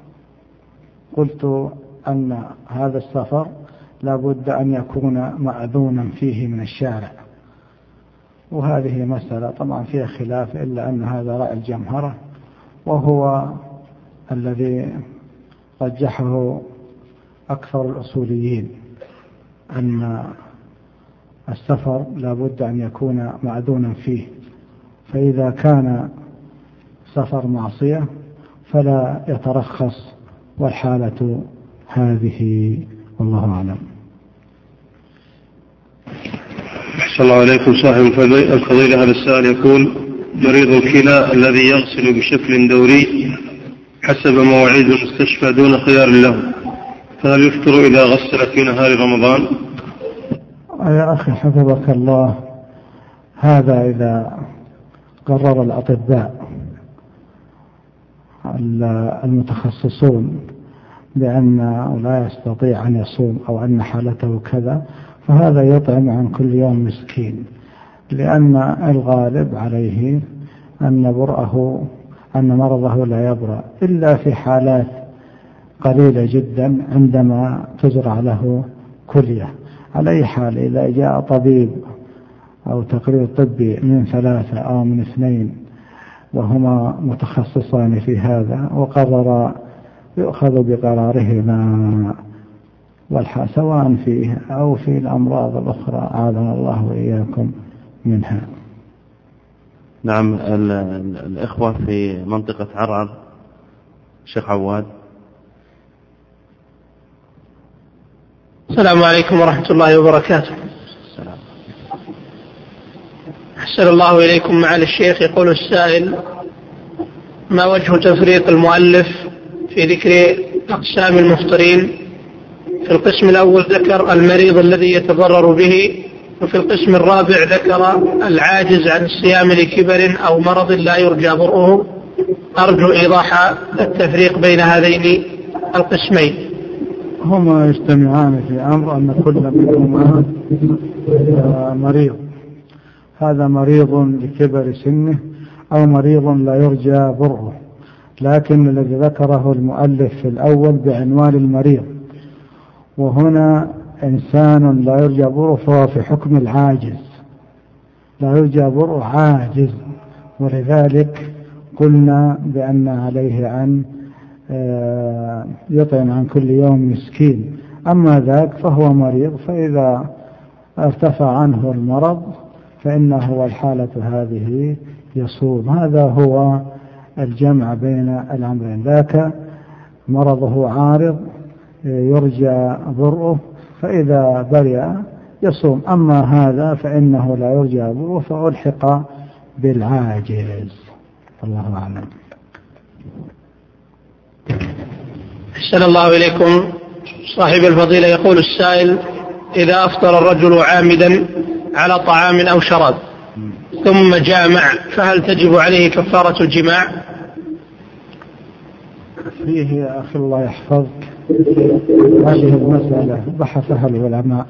قلت أن هذا السفر لا بد أن يكون مأذونا فيه من الشارع، وهذه مسألة طبعا فيها خلاف، إلا أن هذا رأي الجمهرة وهو الذي رجحه أكثر الأصوليين، أن السفر لا بد أن يكون مأذونا فيه، فإذا كان سفر معصية فلا يترخص، والحالة هذه والله أعلم.
أحسن الله عليكم صاحب الفضيلة. هذا السائل يقول: مريض الكلى الذي يغسل بشكل دوري حسب مواعيد المستشفى دون خيار له، فهل يفطر إذا غسل في نهار رمضان؟
يا أخي حفظك الله، هذا إذا قرر الأطباء. المتخصصون بأنه لا يستطيع أن يصوم أو أن حالته كذا، فهذا يطعم عن كل يوم مسكين، لأن الغالب عليه أن مرضه لا يبرأ إلا في حالات قليلة جدا عندما تزرع له كلية. على أي حال إذا جاء طبيب أو تقرير طبي من 3 أو من 2 وهما متخصصان في هذا وقرر يؤخذ بقرارهما، سواء فيه أو في الأمراض الأخرى أعاذنا الله وإياكم منها.
نعم. الإخوة في منطقة عرعر، شيخ عواد.
السلام عليكم ورحمة الله وبركاته.
السلام.
أحسن الله إليكم معالي الشيخ. يقول السائل: ما وجه تفريق المؤلف في ذكر أقسام المفطرين؟ في القسم الأول ذكر المريض الذي يتضرر به، وفي القسم الرابع ذكر العاجز عن الصيام لكبر أو مرض لا يرجى برؤه. أرجو إيضاح التفريق بين هذين القسمين.
هما يجتمعان في أمر أن كل منهما مريض، هذا مريض لكبر سنه أو مريض لا يرجى برؤه، لكن الذي ذكره المؤلف في الأول بعنوان المريض، وهنا إنسان لا يرجى برؤه فهو في حكم العاجز، لا يرجى برؤه عاجز، ولذلك قلنا بأن عليه أن يطعم عن كل يوم مسكين. أما ذاك فهو مريض، فإذا ارتفع عنه المرض فإنه والحالة هذه يصوم. هذا هو الجمع بين الأمرين، ذاك مرضه عارض يرجى برؤه فإذا برئ يصوم، أما هذا فإنه لا يرجى برؤه فألحق بالعاجز. الله أعلم.
أحسن الله إليكم صاحب الفضيلة. يقول السائل: إذا أفطر الرجل عامدا على طعام أو شراب ثم جامع، فهل تجب عليه كفارة الجماع؟
فيه يا أخي الله يحفظك هذه المسألة بحثها العلماء،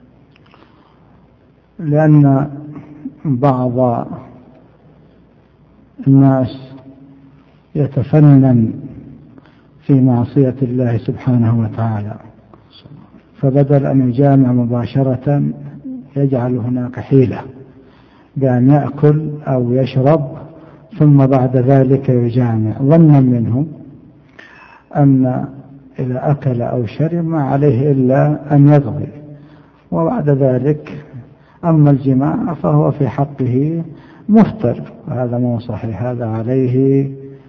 لأن بعض الناس يتفنن في معصية الله سبحانه وتعالى، فبدل أن يجامع مباشرة يجعل هناك حيلة بأن يأكل أو يشرب ثم بعد ذلك يجامع، ظنا منهم أن إذا أكل أو شرب ما عليه إلا أن يقضي، وبعد ذلك أما الجماع فهو في حقه مفطر، هذا مو صحيح، هذا عليه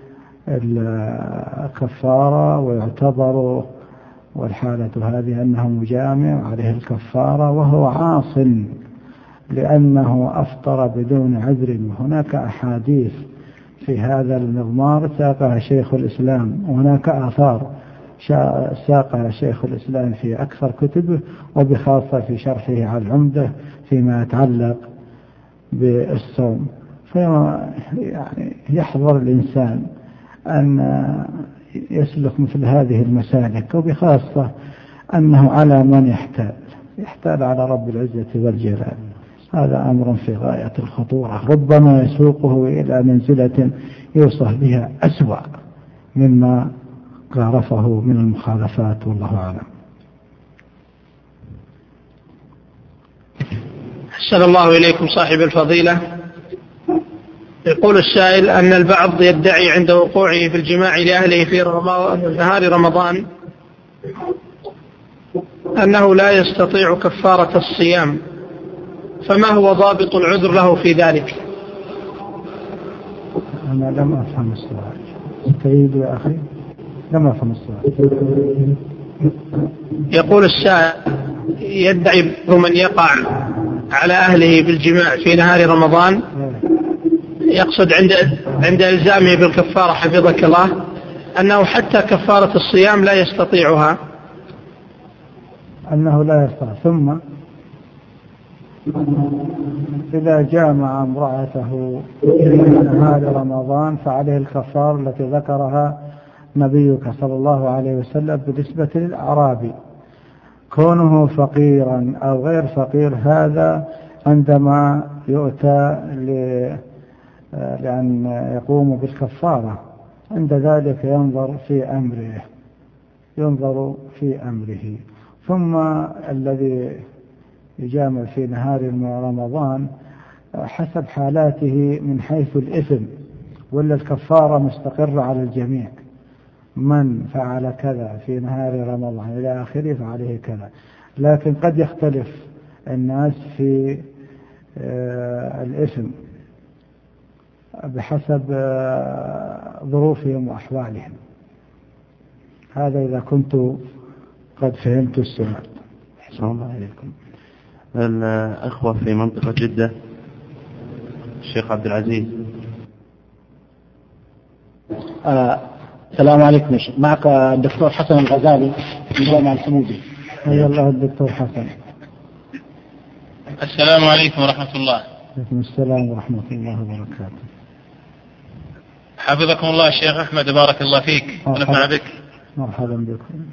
الكفارة ويعتبر، والحالة هذه أنه مجامع عليه الكفارة وهو عاص لأنه أفطر بدون عذر. وهناك أحاديث في هذا المضمار ساقها شيخ الإسلام، وهناك آثار ساقها شيخ الإسلام في أكثر كتبه، وبخاصة في شرحه على العمدة فيما يتعلق بالصوم. يعني يحضر الإنسان أن يسلك مثل هذه المسالك، وبخاصة أنه على من يحتال على رب العزة والجلال. هذا أمر في غاية الخطورة، ربما يسوقه إلى منزلة يوصف بها أسوأ مما قارفه من المخالفات، والله أعلم.
أحسن الله إليكم صاحب الفضيلة. يقول السائل أن البعض يدعي عند وقوعه في الجماع لأهله في نهار رمضان أنه لا يستطيع كفارة الصيام، فما هو ضابط العذر له في ذلك؟
أنا لم أفهم السؤال، استعيد يا أخي، لم أفهم السؤال.
يقول السائل يدعي من يقع على أهله بالجماع في نهار رمضان، يقصد عند إلزامه بالكفارة حفظك الله، أنه حتى كفارة الصيام لا يستطيعها،
أنه لا يستطيع. إذا جامع امرأته في نهار رمضان فعليه الكفارة التي ذكرها نبيك صلى الله عليه وسلم بالنسبة للأعرابي. كونه فقيرا أو غير فقير هذا عندما يؤتى لأن يقوم بالكفارة، عند ذلك ينظر في أمره. ثم الذي يجامع في نهار رمضان حسب حالاته من حيث الإثم، ولا الكفارة مستقرة على الجميع، من فعل كذا في نهار رمضان إلى آخره فعليه كذا. لكن قد يختلف الناس في الإثم بحسب ظروفهم وأحوالهم. هذا إذا كنت قد فهمت السؤال.
أحسن الله عليكم. الأخوة في منطقة جدة، الشيخ عبد العزيز.
السلام عليكم. معك الدكتور حسن الغزالي من جامعة الحمودي.
حيا الله الدكتور حسن.
السلام عليكم ورحمة الله.
وعليكم السلام ورحمة الله وبركاته.
حفظكم الله الشيخ أحمد، بارك الله فيك ونفع بك.
مرحبا بكم.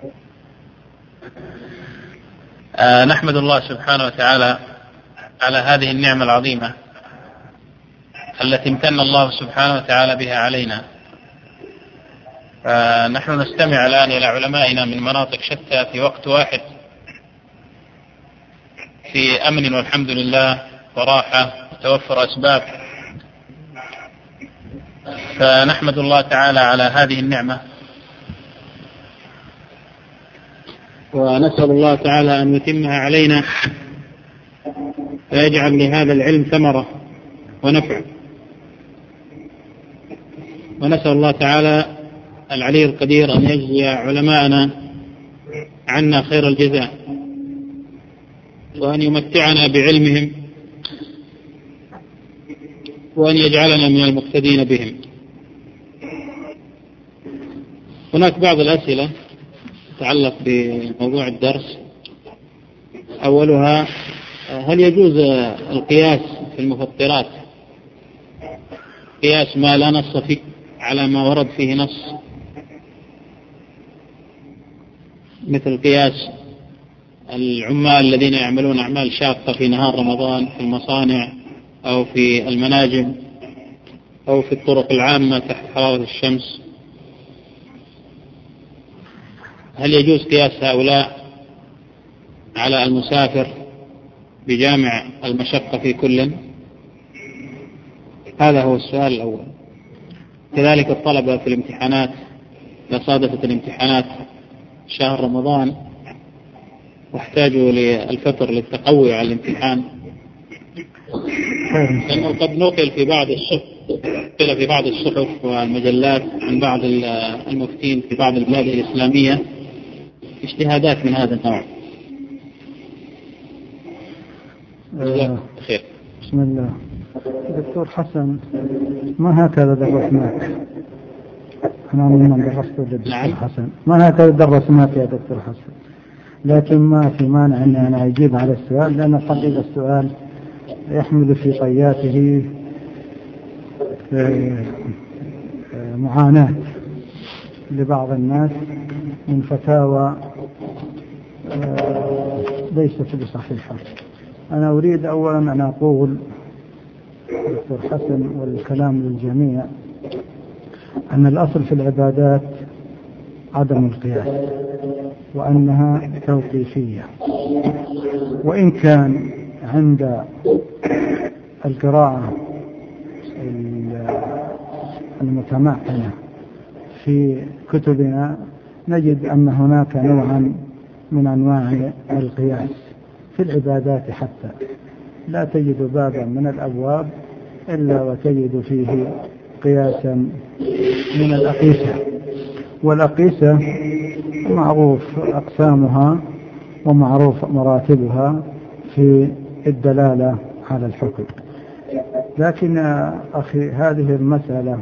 نحمد الله سبحانه وتعالى على هذه النعمة العظيمة التي امتن الله سبحانه وتعالى بها علينا. نحن نستمع الآن إلى علمائنا من مناطق شتى في وقت واحد في أمن والحمد لله وراحة وتوفر أسباب، فنحمد الله تعالى على هذه النعمة، ونسأل الله تعالى أن يتمها علينا ويجعل لهذا العلم ثمرة ونفع. ونسأل الله تعالى العلي القدير أن يجزي علماءنا عنا خير الجزاء، وأن يمتعنا بعلمهم، وأن يجعلنا من المقتدين بهم. هناك بعض الأسئلة تتعلق بموضوع الدرس. أولها: هل يجوز القياس في المفطرات، قياس ما لا نص فيه على ما ورد فيه نص، مثل قياس العمال الذين يعملون أعمال شاقة في نهار رمضان في المصانع أو في المناجم أو في الطرق العامة تحت حرارة الشمس؟ هل يجوز قياس هؤلاء على المسافر بجامع المشقة في كل؟ هذا هو السؤال الأول. كذلك الطلبة في الامتحانات، إذا صادفت الامتحانات شهر رمضان واحتاجوا للفطر للتقوي على الامتحان، لأنه قد نقل في بعض الصحف والمجلات عن بعض المفتين في بعض البلاد الإسلامية اجتهادات من هذا النوع. خير.
بسم الله. دكتور حسن، ما هكذا درسناك؟ أنا ممن درست للدكتور حسن، ما هكذا درسناك يا دكتور حسن، لكن ما في مانع أن أنا أجيب على السؤال، لأن قد السؤال يحمل في طياته معاناة لبعض الناس من فتاوى ليست بصحيحة. أنا أريد أولا أن أقول دكتور حسن والكلام للجميع أن الأصل في العبادات عدم القياس، وأنها توقيفية. وإن كان عند القراءة المتمعنة في كتبنا نجد أن هناك نوعا من أنواع القياس في العبادات، حتى لا تجد بابا من الأبواب إلا وتجد فيه قياسا من الأقيسة. والأقيسة معروف أقسامها ومعروف مراتبها في الدلالة على الحكم. لكن أخي، هذه المسألة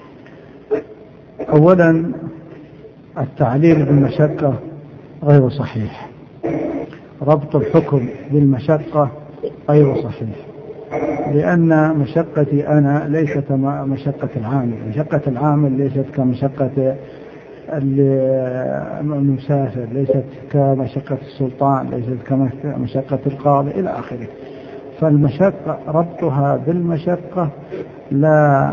أولا التعليل بالمشقة غير صحيح. ربط الحكم بالمشقة غير صحيح، لأن مشقتي أنا ليست مشقة العامل. مشقة العامل ليست كمشقة المسافر، ليست كمشقة السلطان، ليست كمشقة القاضي إلى آخره. فالمشقة ربطها بالمشقة لا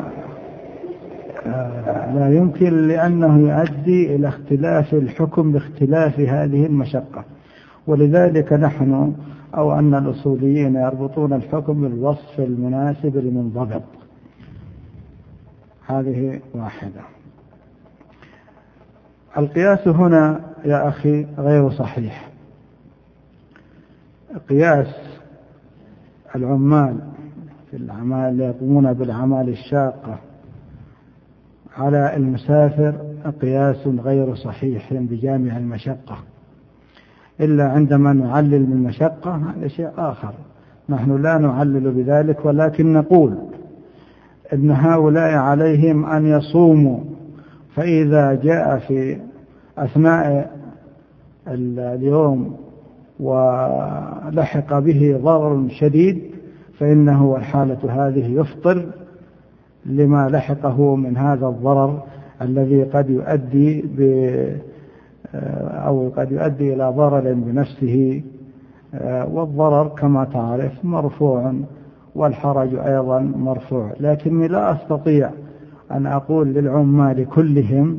يمكن، لأنه يؤدي إلى اختلاف الحكم باختلاف هذه المشقة. ولذلك نحن أو أن الأصوليين يربطون الحكم بالوصف المناسب للمنضبط. هذه واحدة. القياس هنا يا أخي غير صحيح. قياس العمال في الأعمال اللي يقومون بالأعمال الشاقة على المسافر قياس غير صحيح بجامع المشقة، إلا عندما نعلل بالمشقة هذا شيء آخر. نحن لا نعلل بذلك، ولكن نقول إن هؤلاء عليهم أن يصوموا، فإذا جاء في أثناء اليوم ولحق به ضرر شديد فإنه الحالة هذه يفطر لما لحقه من هذا الضرر الذي قد يؤدي إلى ضرر بنفسه، والضرر كما تعرف مرفوع والحرج أيضا مرفوع. لكني لا أستطيع أن أقول للعمال كلهم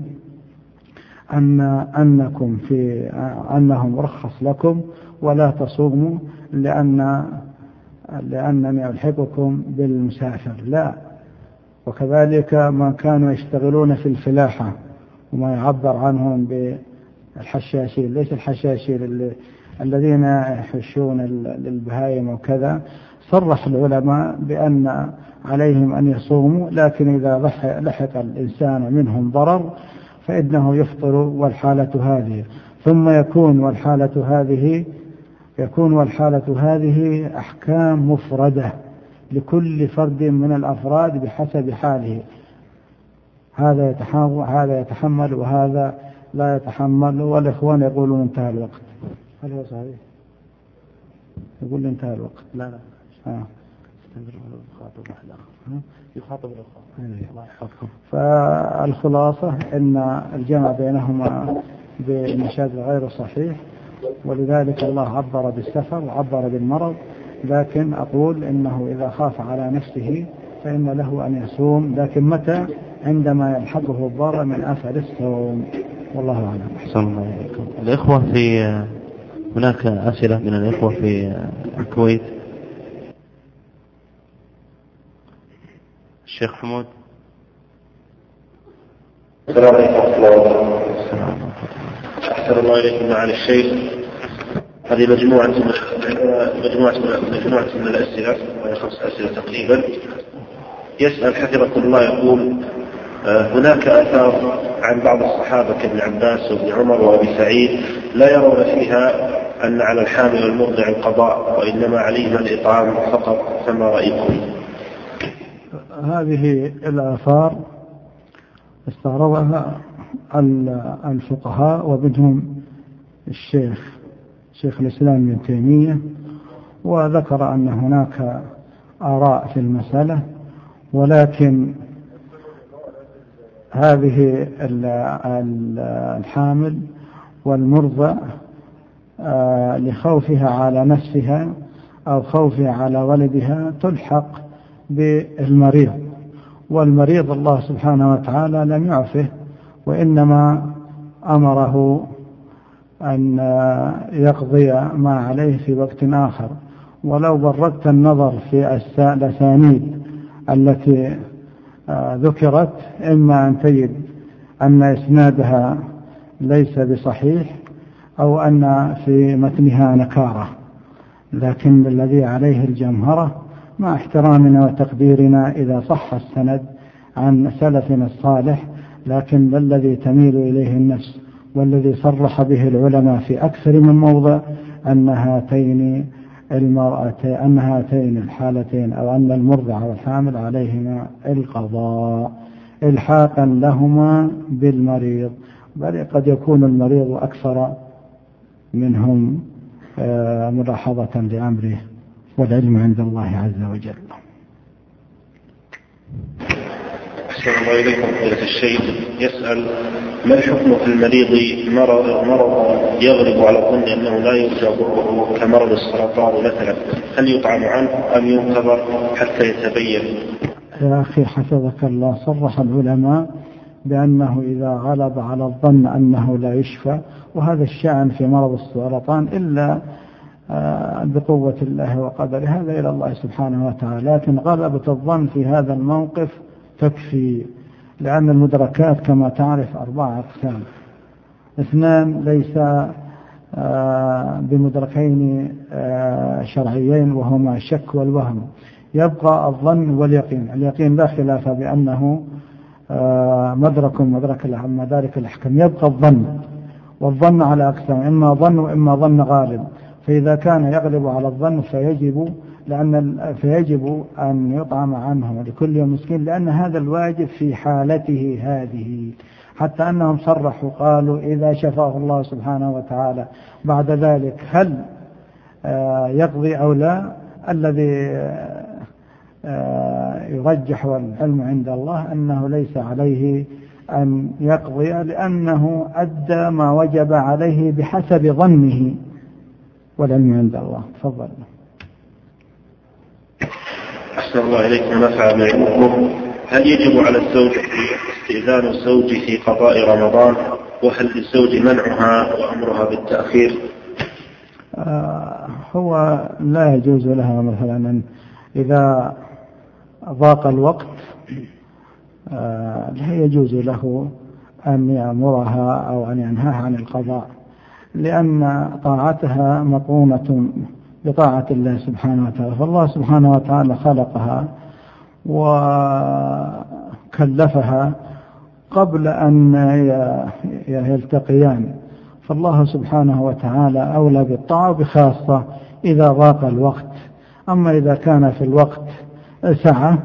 أنهم رخص لكم ولا تصوموا لأنني ألحقكم بالمسافر، لا. وكذلك ما كانوا يشتغلون في الفلاحة وما يعبر عنهم بالحشاشين، ليس الحشاشين الذين يحشون للبهائم وكذا، صرح العلماء بأن عليهم أن يصوموا، لكن إذا لحق الإنسان منهم ضرر فإنه يفطر والحالة هذه. ثم يكون والحالة هذه أحكام مفردة لكل فرد من الأفراد بحسب حاله. هذا يتحمل وهذا لا يتحمل. والإخوان يقولون انتهى الوقت. هل هو صحيح؟ يقول انتهى الوقت. لا يخاطب الأخوة. فالخلاصة أن الجمع بينهما بمشاكل غير صحيح، ولذلك الله عبر بالسفر وعبر بالمرض. لكن أقول إنه إذا خاف على نفسه فإن له أن يصوم، لكن متى؟ عندما يلحقه الضرر من أثر الصوم. والله أعلم.
أحسن الله إليكم. الإخوة هناك أسئلة من الإخوة في الكويت. الشيخ حمود.
السلام عليكم ورحمة الله وبركاته. أحسن الله إليكم معالي الشيخ. هذه مجموعة من الأسئلة، وهي 5 أسئلة تقريبا. يسأل حفظكم الله، يقول هناك آثار عن بعض الصحابة كابن عباس وابن عمر وابي سعيد لا يرون فيها أن على الحامل والمرضع القضاء، وإنما عليهما الإطعام فقط، فما رأيكم؟
هذه الآثار استعرضها الفقهاء، ومنهم شيخ الإسلام ابن تيمية، وذكر أن هناك آراء في المسألة، ولكن هذه الحامل والمرضع لخوفها على نفسها أو خوفها على ولدها تلحق بالمريض، والمريض الله سبحانه وتعالى لم يعفه، وإنما أمره أن يقضي ما عليه في وقت آخر. ولو بردت النظر في الأسانيد التي ذكرت، إما أن تجد أن إسنادها ليس بصحيح أو أن في متنها نكارة، لكن الذي عليه الجمهرة مع احترامنا وتقديرنا إذا صح السند عن سلفنا الصالح، لكن الذي تميل إليه النفس والذي صرح به العلماء في أكثر من موضع أن هاتين الحالتين أو أن المرضع والحامل عليهما القضاء إلحاقا لهما بالمريض، بل قد يكون المريض أكثر منهم ملاحظة لأمره والعلم عند الله عز وجل.
أحسن الله إليكم فضيلة الشيخ. يسأل: ما الحكم في المريض مرض يغلب على الظن أنه لا يرجى ضره كمرض السرطان مثلا، هل يطعم عنه أم ينتظر حتى يتبين؟
يا أخي حفظك الله، صرح العلماء بأنه إذا غلب على الظن أنه لا يشفى، وهذا الشأن في مرض السرطان إلا بقوة الله وقدره، هذا إلى الله سبحانه وتعالى. لكن غلبة الظن في هذا الموقف تكفي، لأن المدركات كما تعرف 4 أقسام: 2 ليس بمدركين شرعيين وهما الشك والوهم، يبقى الظن واليقين. اليقين لا خلاف بأنه مدرك مدارك الأحكام، يبقى الظن، والظن على أقسام: إما ظن وإما ظن غالب. فإذا كان يغلب على الظن فيجب أن يطعم عنه لكل يوم مسكين، لأن هذا الواجب في حالته هذه، حتى أنهم صرحوا قالوا إذا شفاه الله سبحانه وتعالى بعد ذلك هل يقضي أو لا. الذي يرجح والعلم عند الله أنه ليس عليه أن يقضي، لأنه أدى ما وجب عليه بحسب ظنه، والعلم عند الله. تفضل.
أحسن الله إليكم ونفع بعلمكم. هل يجب على الزوج استئذان الزوج في قضاء رمضان؟ وهل للزوج منعها وأمرها بالتأخير؟
هو لا يجوز لها مثلا إذا ضاق الوقت لا يجوز له أن يأمرها أو أن ينهاها عن القضاء، لأن طاعتها مقرونة بطاعة الله سبحانه وتعالى. فالله سبحانه وتعالى خلقها وكلفها قبل أن يلتقيان، فالله سبحانه وتعالى أولى بالطاعة بخاصة إذا ضاق الوقت. أما إذا كان في الوقت سعة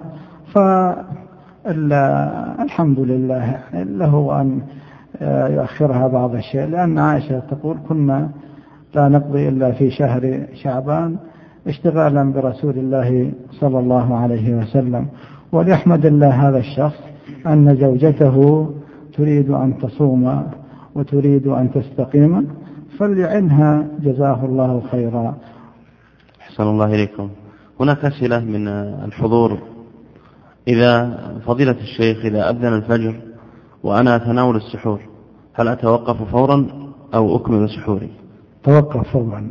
فالحمد لله له أن يؤخرها بعض الشيء، لأن عائشة تقول: كنا لا نقضي إلا في شهر شعبان اشتغالا برسول الله صلى الله عليه وسلم. وليحمد الله هذا الشخص أن زوجته تريد أن تصوم وتريد أن تستقيم، فليعنها جزاه الله خيرا.
أحسن الله إليكم. هناك أسئلة من الحضور: إذا فضيلة الشيخ إذا أذن الفجر وأنا أتناول السحور، هل أتوقف فورا أو أكمل سحوري؟
توقف فورا.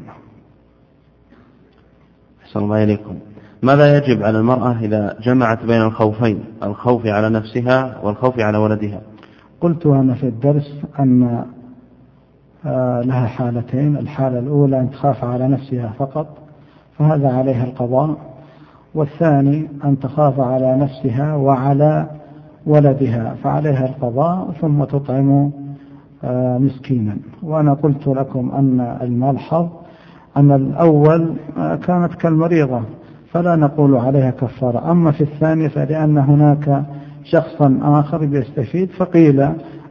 أحسن الله إليكم. ماذا يجب على المرأة إذا جمعت بين الخوفين، الخوف على نفسها والخوف على ولدها؟
قلت أنا في الدرس أن لها حالتين: الحالة الأولى أن تخاف على نفسها فقط فهذا عليها القضاء، والثاني أن تخاف على نفسها وعلى ولدها فعليها القضاء ثم تطعم مسكينا. وأنا قلت لكم أن الملحظ أن الأول كانت كالمريضة فلا نقول عليها كفارة، أما في الثاني فلأن هناك شخصا آخر يستفيد فقيل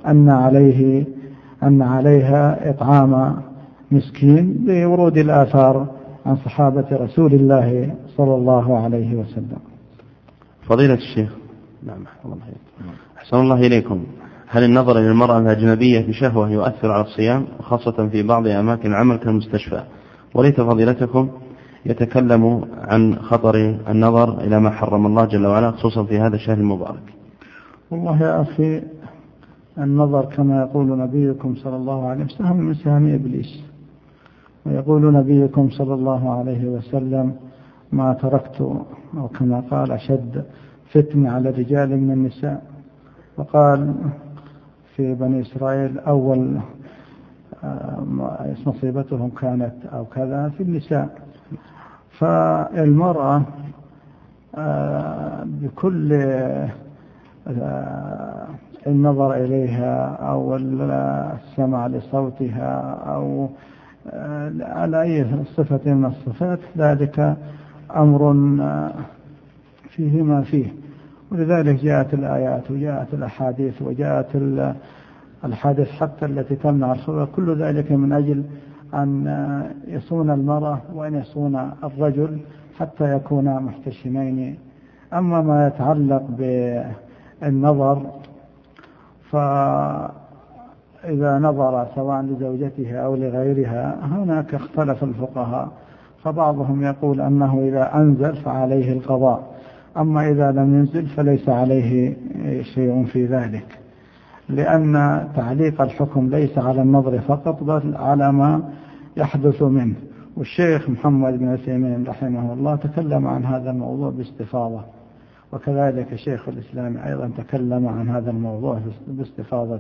أن عليها إطعام مسكين لورود الآثار عن صحابة رسول الله صلى الله عليه وسلم.
فضيلة الشيخ. نعم. أحسن الله إليكم. هل النظر إلى المرأة الأجنبية بشهوة يؤثر على الصيام، خاصة في بعض أماكن العمل كالمستشفى؟ وليت فضيلتكم يتكلم عن خطر النظر إلى ما حرم الله جل وعلا خصوصا في هذا الشهر المبارك.
والله يا أخي النظر كما يقول نبيكم صلى الله عليه وسلم من سهم إبليس، ويقول نبيكم صلى الله عليه وسلم: ما تركت، أو كما قال: أشد فتنة على الرجال من النساء. وقال في بني إسرائيل أول مصيبتهم كانت أو كذا في النساء. فالمرأة بكل النظر إليها أو السمع لصوتها أو على أي صفة من الصفات ذلك أمر فيه ما فيه، ولذلك جاءت الآيات وجاءت الأحاديث وجاءت الحادث حتى التي تمنع الخلوة، كل ذلك من أجل أن يصون المرأة وأن يصون الرجل حتى يكونا محتشمين. أما ما يتعلق بالنظر، فإذا نظر سواء لزوجته أو لغيرها هناك اختلف الفقهاء، فبعضهم يقول أنه إذا أنزل فعليه القضاء، أما إذا لم ينزل فليس عليه شيء في ذلك، لأن تعليق الحكم ليس على النظر فقط بل على ما يحدث منه. والشيخ محمد بن عثيمين رحمه الله تكلم عن هذا الموضوع باستفاضة، وكذلك شيخ الإسلام أيضا تكلم عن هذا الموضوع باستفاضة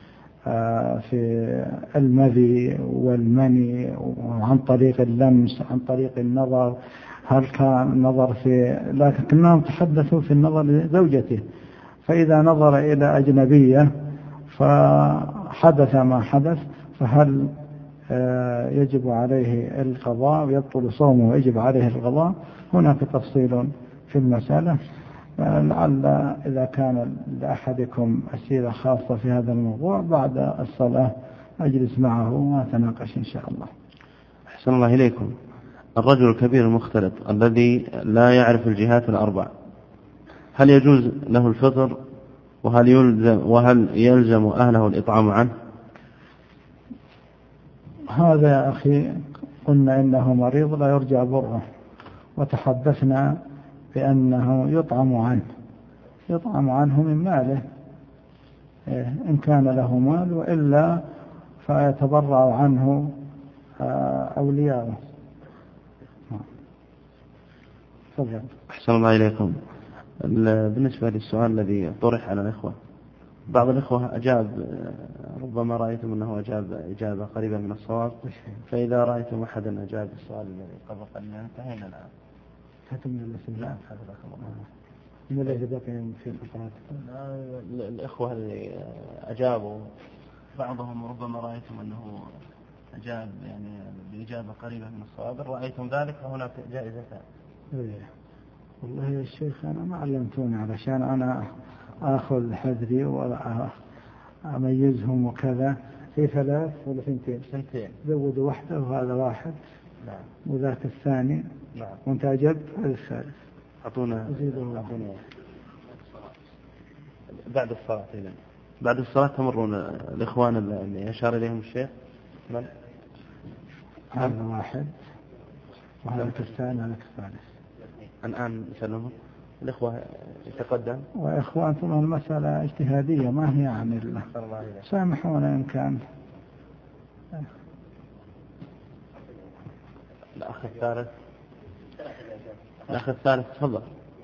في المذي والمني، وعن طريق اللمس، عن طريق النظر، هل كان النظر لكنهم تحدثوا في النظر لزوجته، فإذا نظر إلى أجنبية فحدث ما حدث فهل يجب عليه القضاء ويبطل صومه ويجب عليه القضاء؟ هناك تفصيل في المسألة، لعل إذا كان لأحدكم أسئلة خاصة في هذا الموضوع بعد الصلاة أجلس معه ونتناقش إن شاء الله.
أحسن الله إليكم. الرجل الكبير المختلط الذي لا يعرف الجهات الأربع، هل يجوز له الفطر؟ وهل يلزم أهله الإطعام عنه؟
هذا يا أخي قلنا إنه مريض لا يرجى بره، وتحدثنا بأنه يطعم عنه من ماله إن كان له مال، وإلا فيتبرع عنه أولياؤه.
أحسن الله إليكم. بالنسبة للسؤال الذي طرح على الإخوة، بعض الإخوة أجاب، ربما رأيتم أنه أجاب إجابة قريبة من الصواب، فإذا رأيتم أحدا أجاب السؤال الذي قبل قليل انتهينا الآن. الإخوة اللي أجابوا بعضهم ربما رأيتم أنه أجاب يعني بإجابة قريبة من الصواب، رأيتم ذلك فهناك جائزتان.
والله يا شيخ أنا ما علمتوني علشان أنا أخذ حذري وأميزهم وكذا. في 3 ولا 2؟ زودوا واحدة وهذا واحد.
نعم.
وذاك الثاني.
نعم.
وانت أجبت هذا الثالث.
أعطونا بعد الصلاة. إذن بعد الصلاة تمرون الإخوان اللي أشار إليهم الشيخ. من؟
هذا واحد وهذا الثاني هذا الثالث.
الآن نسلمهم الإخوة يتقدم.
وإخوان ثم المسألة اجتهادية ما هي عن الله، سامحونا إن كان.
الأخ الثالث تفضل.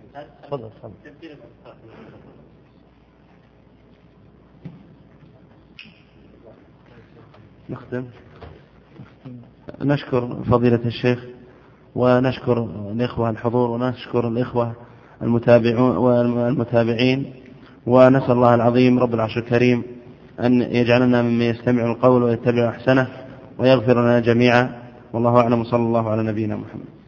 نختم. نشكر فضيلة الشيخ، ونشكر الإخوة الحضور، ونشكر الإخوة المتابعين، ونسأل الله العظيم رب العرش الكريم أن يجعلنا ممن يستمع القول ويتبع أحسنه، ويغفر لنا جميعا. والله أعلم، صلى الله على نبينا محمد.